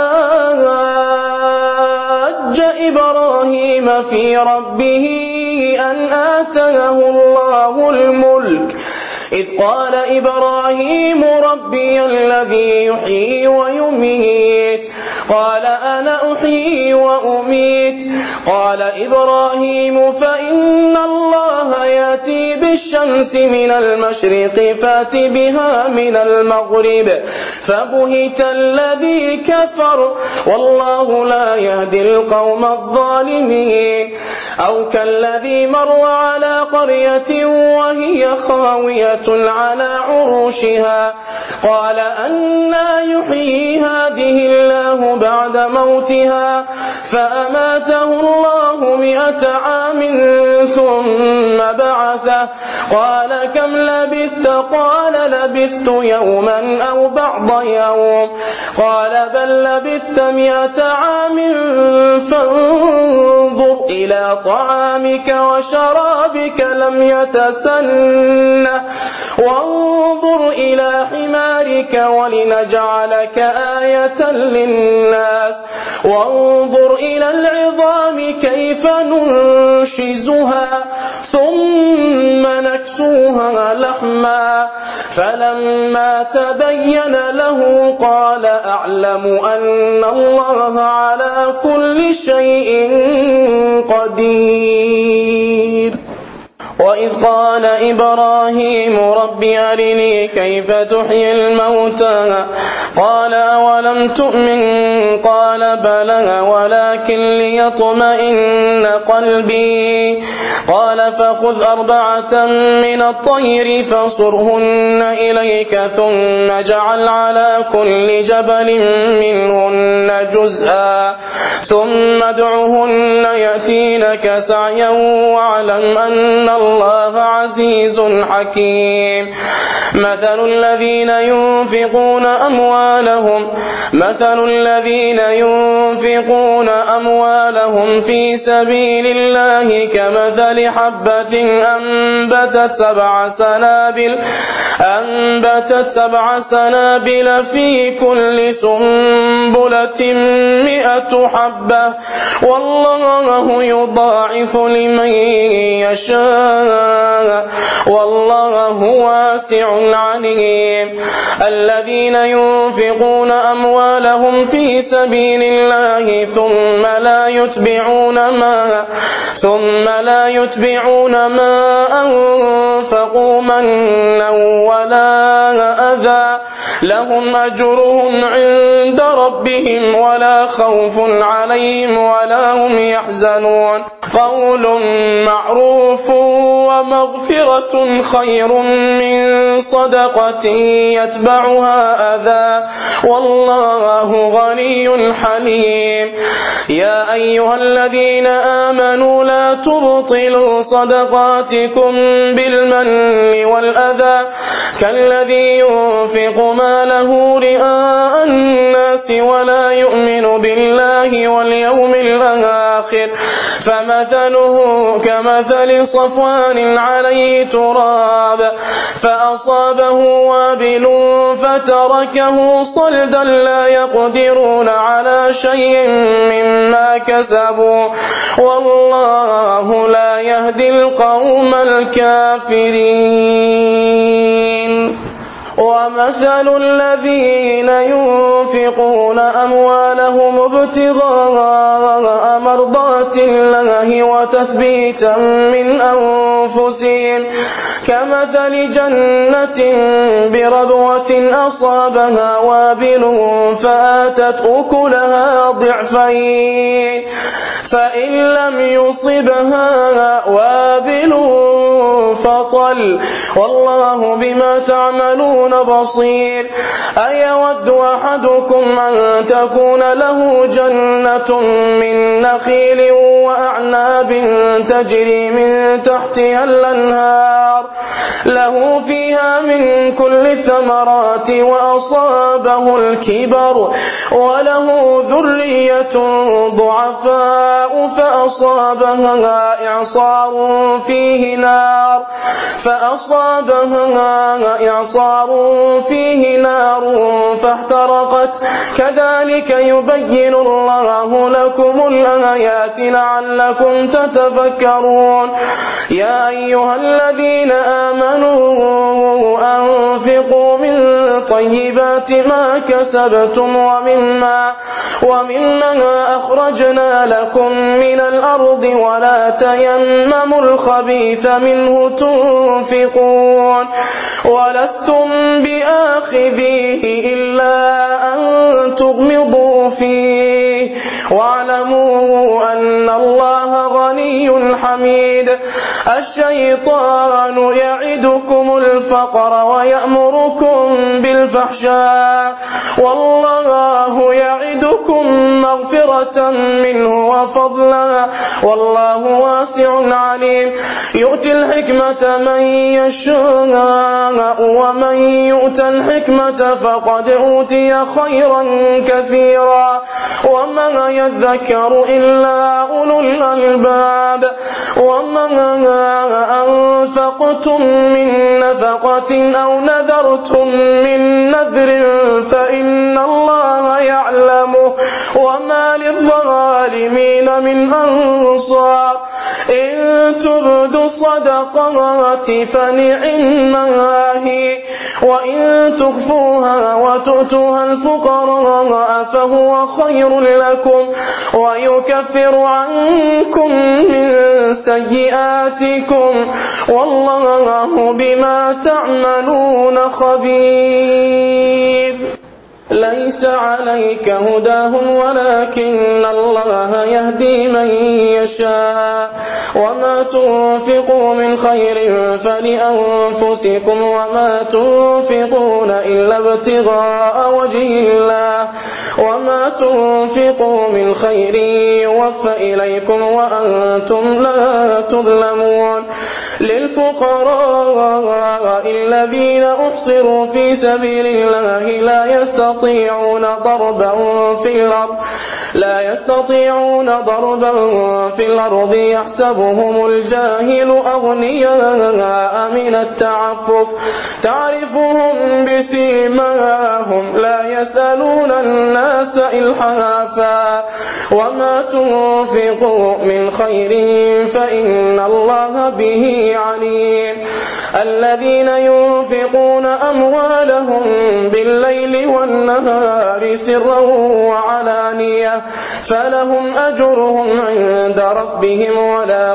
Speaker 2: حاج إبراهيم في ربه أن آتاه الله الملك إذ قال إبراهيم ربي الذي يحيي ويميت قال أنا أحيي وأميت قال إبراهيم فإن الله يأتي بالشمس من المشرق فأت بها من المغرب فبهت الذي كفر والله لا يهدي القوم الظالمين. أو كالذي مر على قرية وهي خاوية على عروشها قال أنى يحيي هذه الله بعد موتها فأماته الله 100 عام ثم بعثه قال كم لبثت قال لبثت يوما أو بعض يوم قال بل لبثت 100 عام فانظر إلى طعامك وشرابك لم يتسنه وانظر إلى حمارك ولنجعلك آية للناس وانظر إلى العظام كيف ننشزها ثم نكسوها لحما فلما تبين له قال أعلم أن الله على كل شيء قدير. وإذ قال إبراهيم رب أرني كيف تحيي الموتى قال أولم تؤمن قال بلى ولكن ليطمئن قلبي قال فخذ 4 من الطير فصرهن إليك ثم اجعل على كل جبل منهن جزءا ثم ادعهن يأتينك سعيا واعلم أن الله عزيز حكيم. مثل الذين ينفقون أموالهم في سبيل الله كمثل حبة أنبتت 7 سنابل في كل سنبلة 100 حبة والله يضاعف لمن يشاء والله واسع عليم. الذين ينفقون أموالهم في سبيل الله ثم لا يتبعون ما أنفقوا منا ولا أذى لهم أجرهم عند ربهم ولا خوف عليهم ولا هم يحزنون. قول معروف ومغفرة خير من صدقة يتبعها أذى والله غني حليم. يا أيها الذين آمنوا لا تبطلوا صدقاتكم بالمن والأذى كالذي ينفق ماله رئاء الناس ولا يؤمن بالله واليوم الآخر فمثله كمثل صفوان عليه تراب فأصابه وابل فتركه صلدا لا يقدرون على شيء مما كسبوا والله لا يهدي القوم الكافرين. ومثل الذين ينفقون أموالهم ابتغاء مرضات الله وتثبيتا من أنفسهم كمثل جنة بربوة أصابها وابل فآتت أكلها ضعفين فإن لم يصبها وابل فطل والله بما تعملون بصير. أيود أحدكم أن تكون له جنة من نخيل وأعناب تجري من تحتها الأنهار له فيها من كل الثمرات وأصابه الكبر وله ذرية ضعفاء فأصابها إعصار فيه نار فاحترقت كذلك يبين الله لكم الآيات لعلكم تتفكرون. يا أيها الذين آمنوا أنفقوا من طيبات ما كسبتم ومما أخرجنا لكم من الأرض ولا تيمموا الخبيث منه تنفقون ولستم بآخذيه إلا أن تغمضوا فيه واعلموا أن الله غني حميد. الشيطان يعدكم الفقر ويأمركم بالفحشاء والله يعدكم مغفرة منه وفضلا والله واسع عليم. يؤتي الحكمة من يشاء ومن يؤت الحكمة فقد أوتي خيرا كثيرا وما يذكر إلا أولو الألباب. وما أنفقتم من نفقة أو نذرتم من نذر فإن الله يعلمه وما للظالمين من أنصار. إن تبدوا الصدقات فنعما هي وإن تخفوها وتؤتوها الفقراء فهو خير لكم ويكفر عنكم من سيئاتكم والله بما تعملون خبير. ليس عليك هداهم ولكن الله يهدي من يشاء وما تنفقوا من خير فلأنفسكم وما تنفقون إلا ابتغاء وجه الله وما تنفقوا من خير يوفى إليكم وأنتم لا تظلمون. للفقراء الذين أحصروا في سبيل الله لا يستطيعون ضربا في الأرض يحسبهم الجاهل أغنياء من التعفف تعرفهم بسيماهم لا يسألون الناس إلحافا وما تنفقوا من خير فإن الله به عليم. الذين ينفقون أموالهم بالليل والنهار سرا وعلانية فلهم أجرهم عند ربهم ولا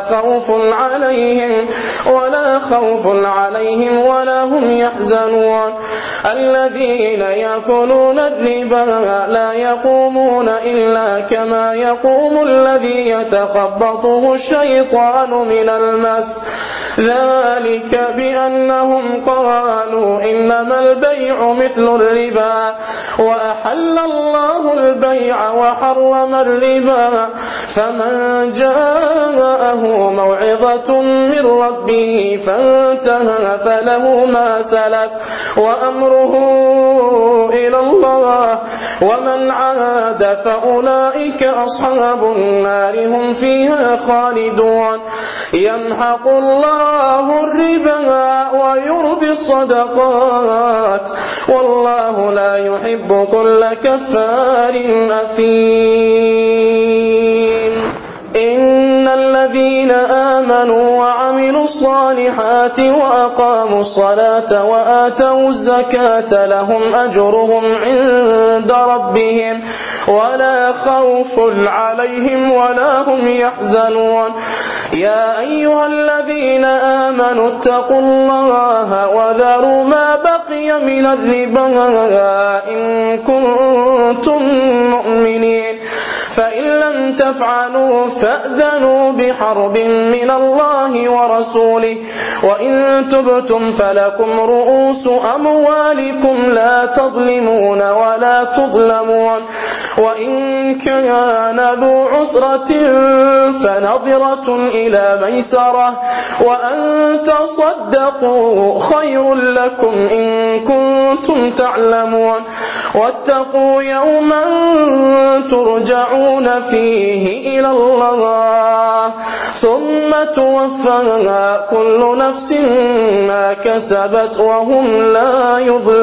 Speaker 2: خوف عليهم ولا هم يحزنون. الذين يأكلون الربا لا يقومون إلا كما يقوم الذي يتخبطه الشيطان من المس ذلك بأنهم قالوا إنما البيع مثل الربا وأحل الله البيع وحرم الربا فمن جاءه موعظة من ربه فانتهى فله ما سلف وأمره إلى الله ومن عاد فأولئك أصحاب النار هم فيها خالدون. يمحق الله الربا ويربي الصدقات والله لا يحب كل كفار أثيم. إن الذين آمنوا وعملوا الصالحات وأقاموا الصلاة وآتوا الزكاة لهم أجرهم عند ربهم ولا خوف عليهم ولا هم يحزنون. يا أيها الذين آمنوا اتقوا الله وذروا ما بقي من الربا إن كنتم مؤمنين فإن لم تفعلوا فأذنوا بحرب من الله ورسوله وإن تبتم فلكم رؤوس أموالكم لا تظلمون ولا تظلمون. وإن كان ذو عسرة فنظرة إلى ميسرة وأن تصدقوا خير لكم إن كنتم تعلمون. واتقوا يوما ترجعون فيه إلى الله ثم توفى كل نفس ما كسبت وهم لا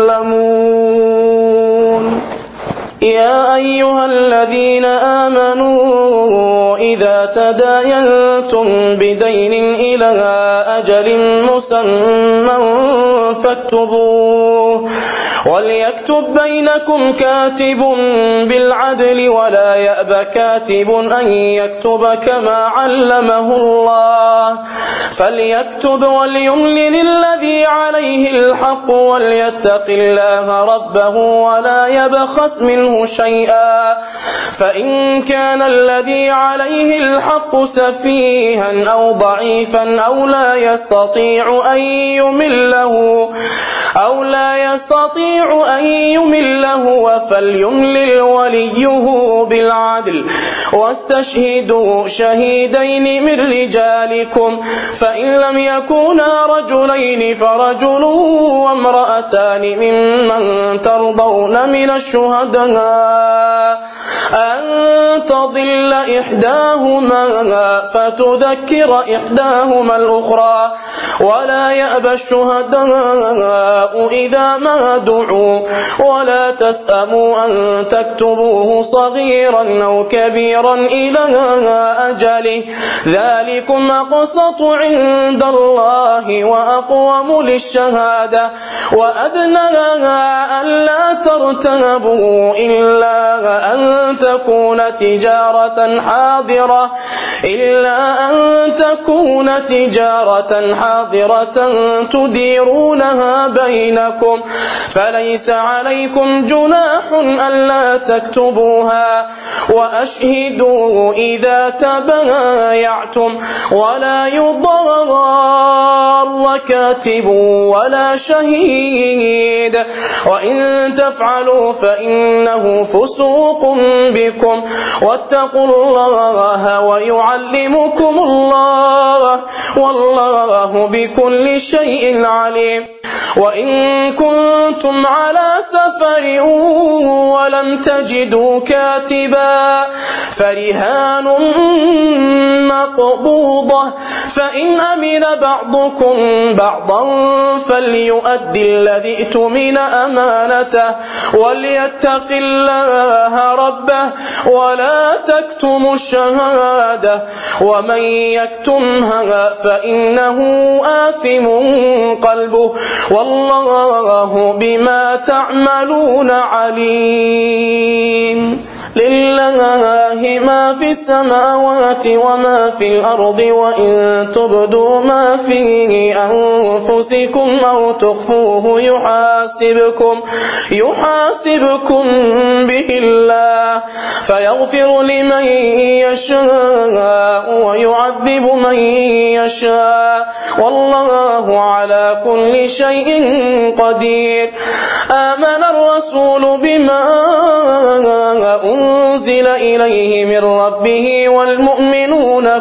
Speaker 2: يظلمون. يا أيها الذين آمنوا إذا تداينتم بدين إلى أجل مسمى فاكتبوه وليكتب بينكم كاتب بالعدل ولا يأب كاتب أن يكتب كما علمه الله فليكتب وليملل الذي عليه الحق وليتق الله ربه ولا يبخس منه شيئا فإن كان الذي عليه الحق سفيها أو ضعيفا أو لا يستطيع أن يمله فليملل وليه بالعدل واستشهدوا شهيدين من رجالكم فإن لم يكونا رجلين فرجل وامرأتان ممن ترضون من الشهداء أن تضل إحداهما فتذكر إحداهما الأخرى ولا يأبى الشهداء إذا ما دعوا ولا تسأموا أن تكتبوه صغيرا أو كبيرا إلى أجله ذلكم أقسط عند الله وأقوم للشهادة وأدنى ألا ترتابوا إلا أن تكون تجارة حاضرة تديرونها بينكم فليس عليكم جناح ألا تكتبوها وأشهدوا إذا تبايعتم ولا يضار كاتب ولا شهيد وإن تفعلوا فإنه فسوق بكم واتقوا الله ويعلمكم الله والله بكل شيء عليم وإن كنتم على سفر ولم تجدوا كاتبا فرهان مقبوضة فإن أمن بعضكم بعضا فليؤدي الذي ائتمن أمانته وليتق الله ربه ولا تكتموا الشهادة ومن يكتمها فإنه آثم قلبه والله بما تعملون عليم لله ما في السماوات وما في الأرض وإن تبدوا ما في أنفسكم أو تخفوه يحاسبكم به الله فيغفر لمن يشاء ويعذب من يشاء والله على كل شيء قدير آمن الرسول بما أنزل إليه من ربه والمؤمنون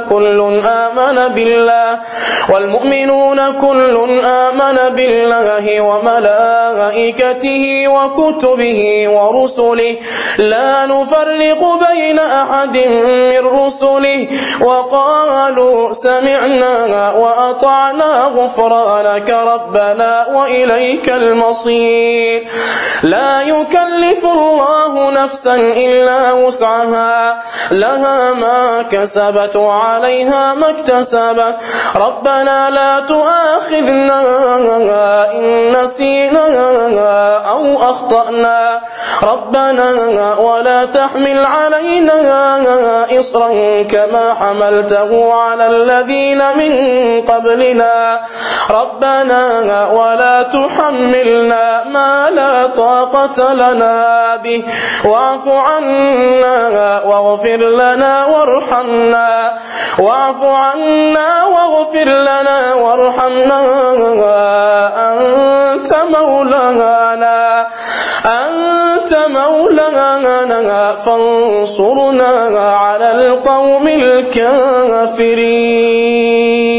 Speaker 2: كل آمن بالله وملائكته وكتبه ورسله لا نفرق بين أحد من رسله وقالوا سمعنا وأطعنا غفرانك ربنا وإليك المصير لا يكلف الله نفسا إلا وسعها لها ما كسبت وعليها ما اكتسبت ربنا لا تؤاخذنا إن نسينا أو أخطأنا ربنا ولا تحمل علينا إصرا كما حملته على الذين من قبلنا ربنا ولا تحملنا ما لا طاقة لنا به واعف عنا واغفر لنا وارحمنا أنت مولانا فانصرنا على القوم الكافرين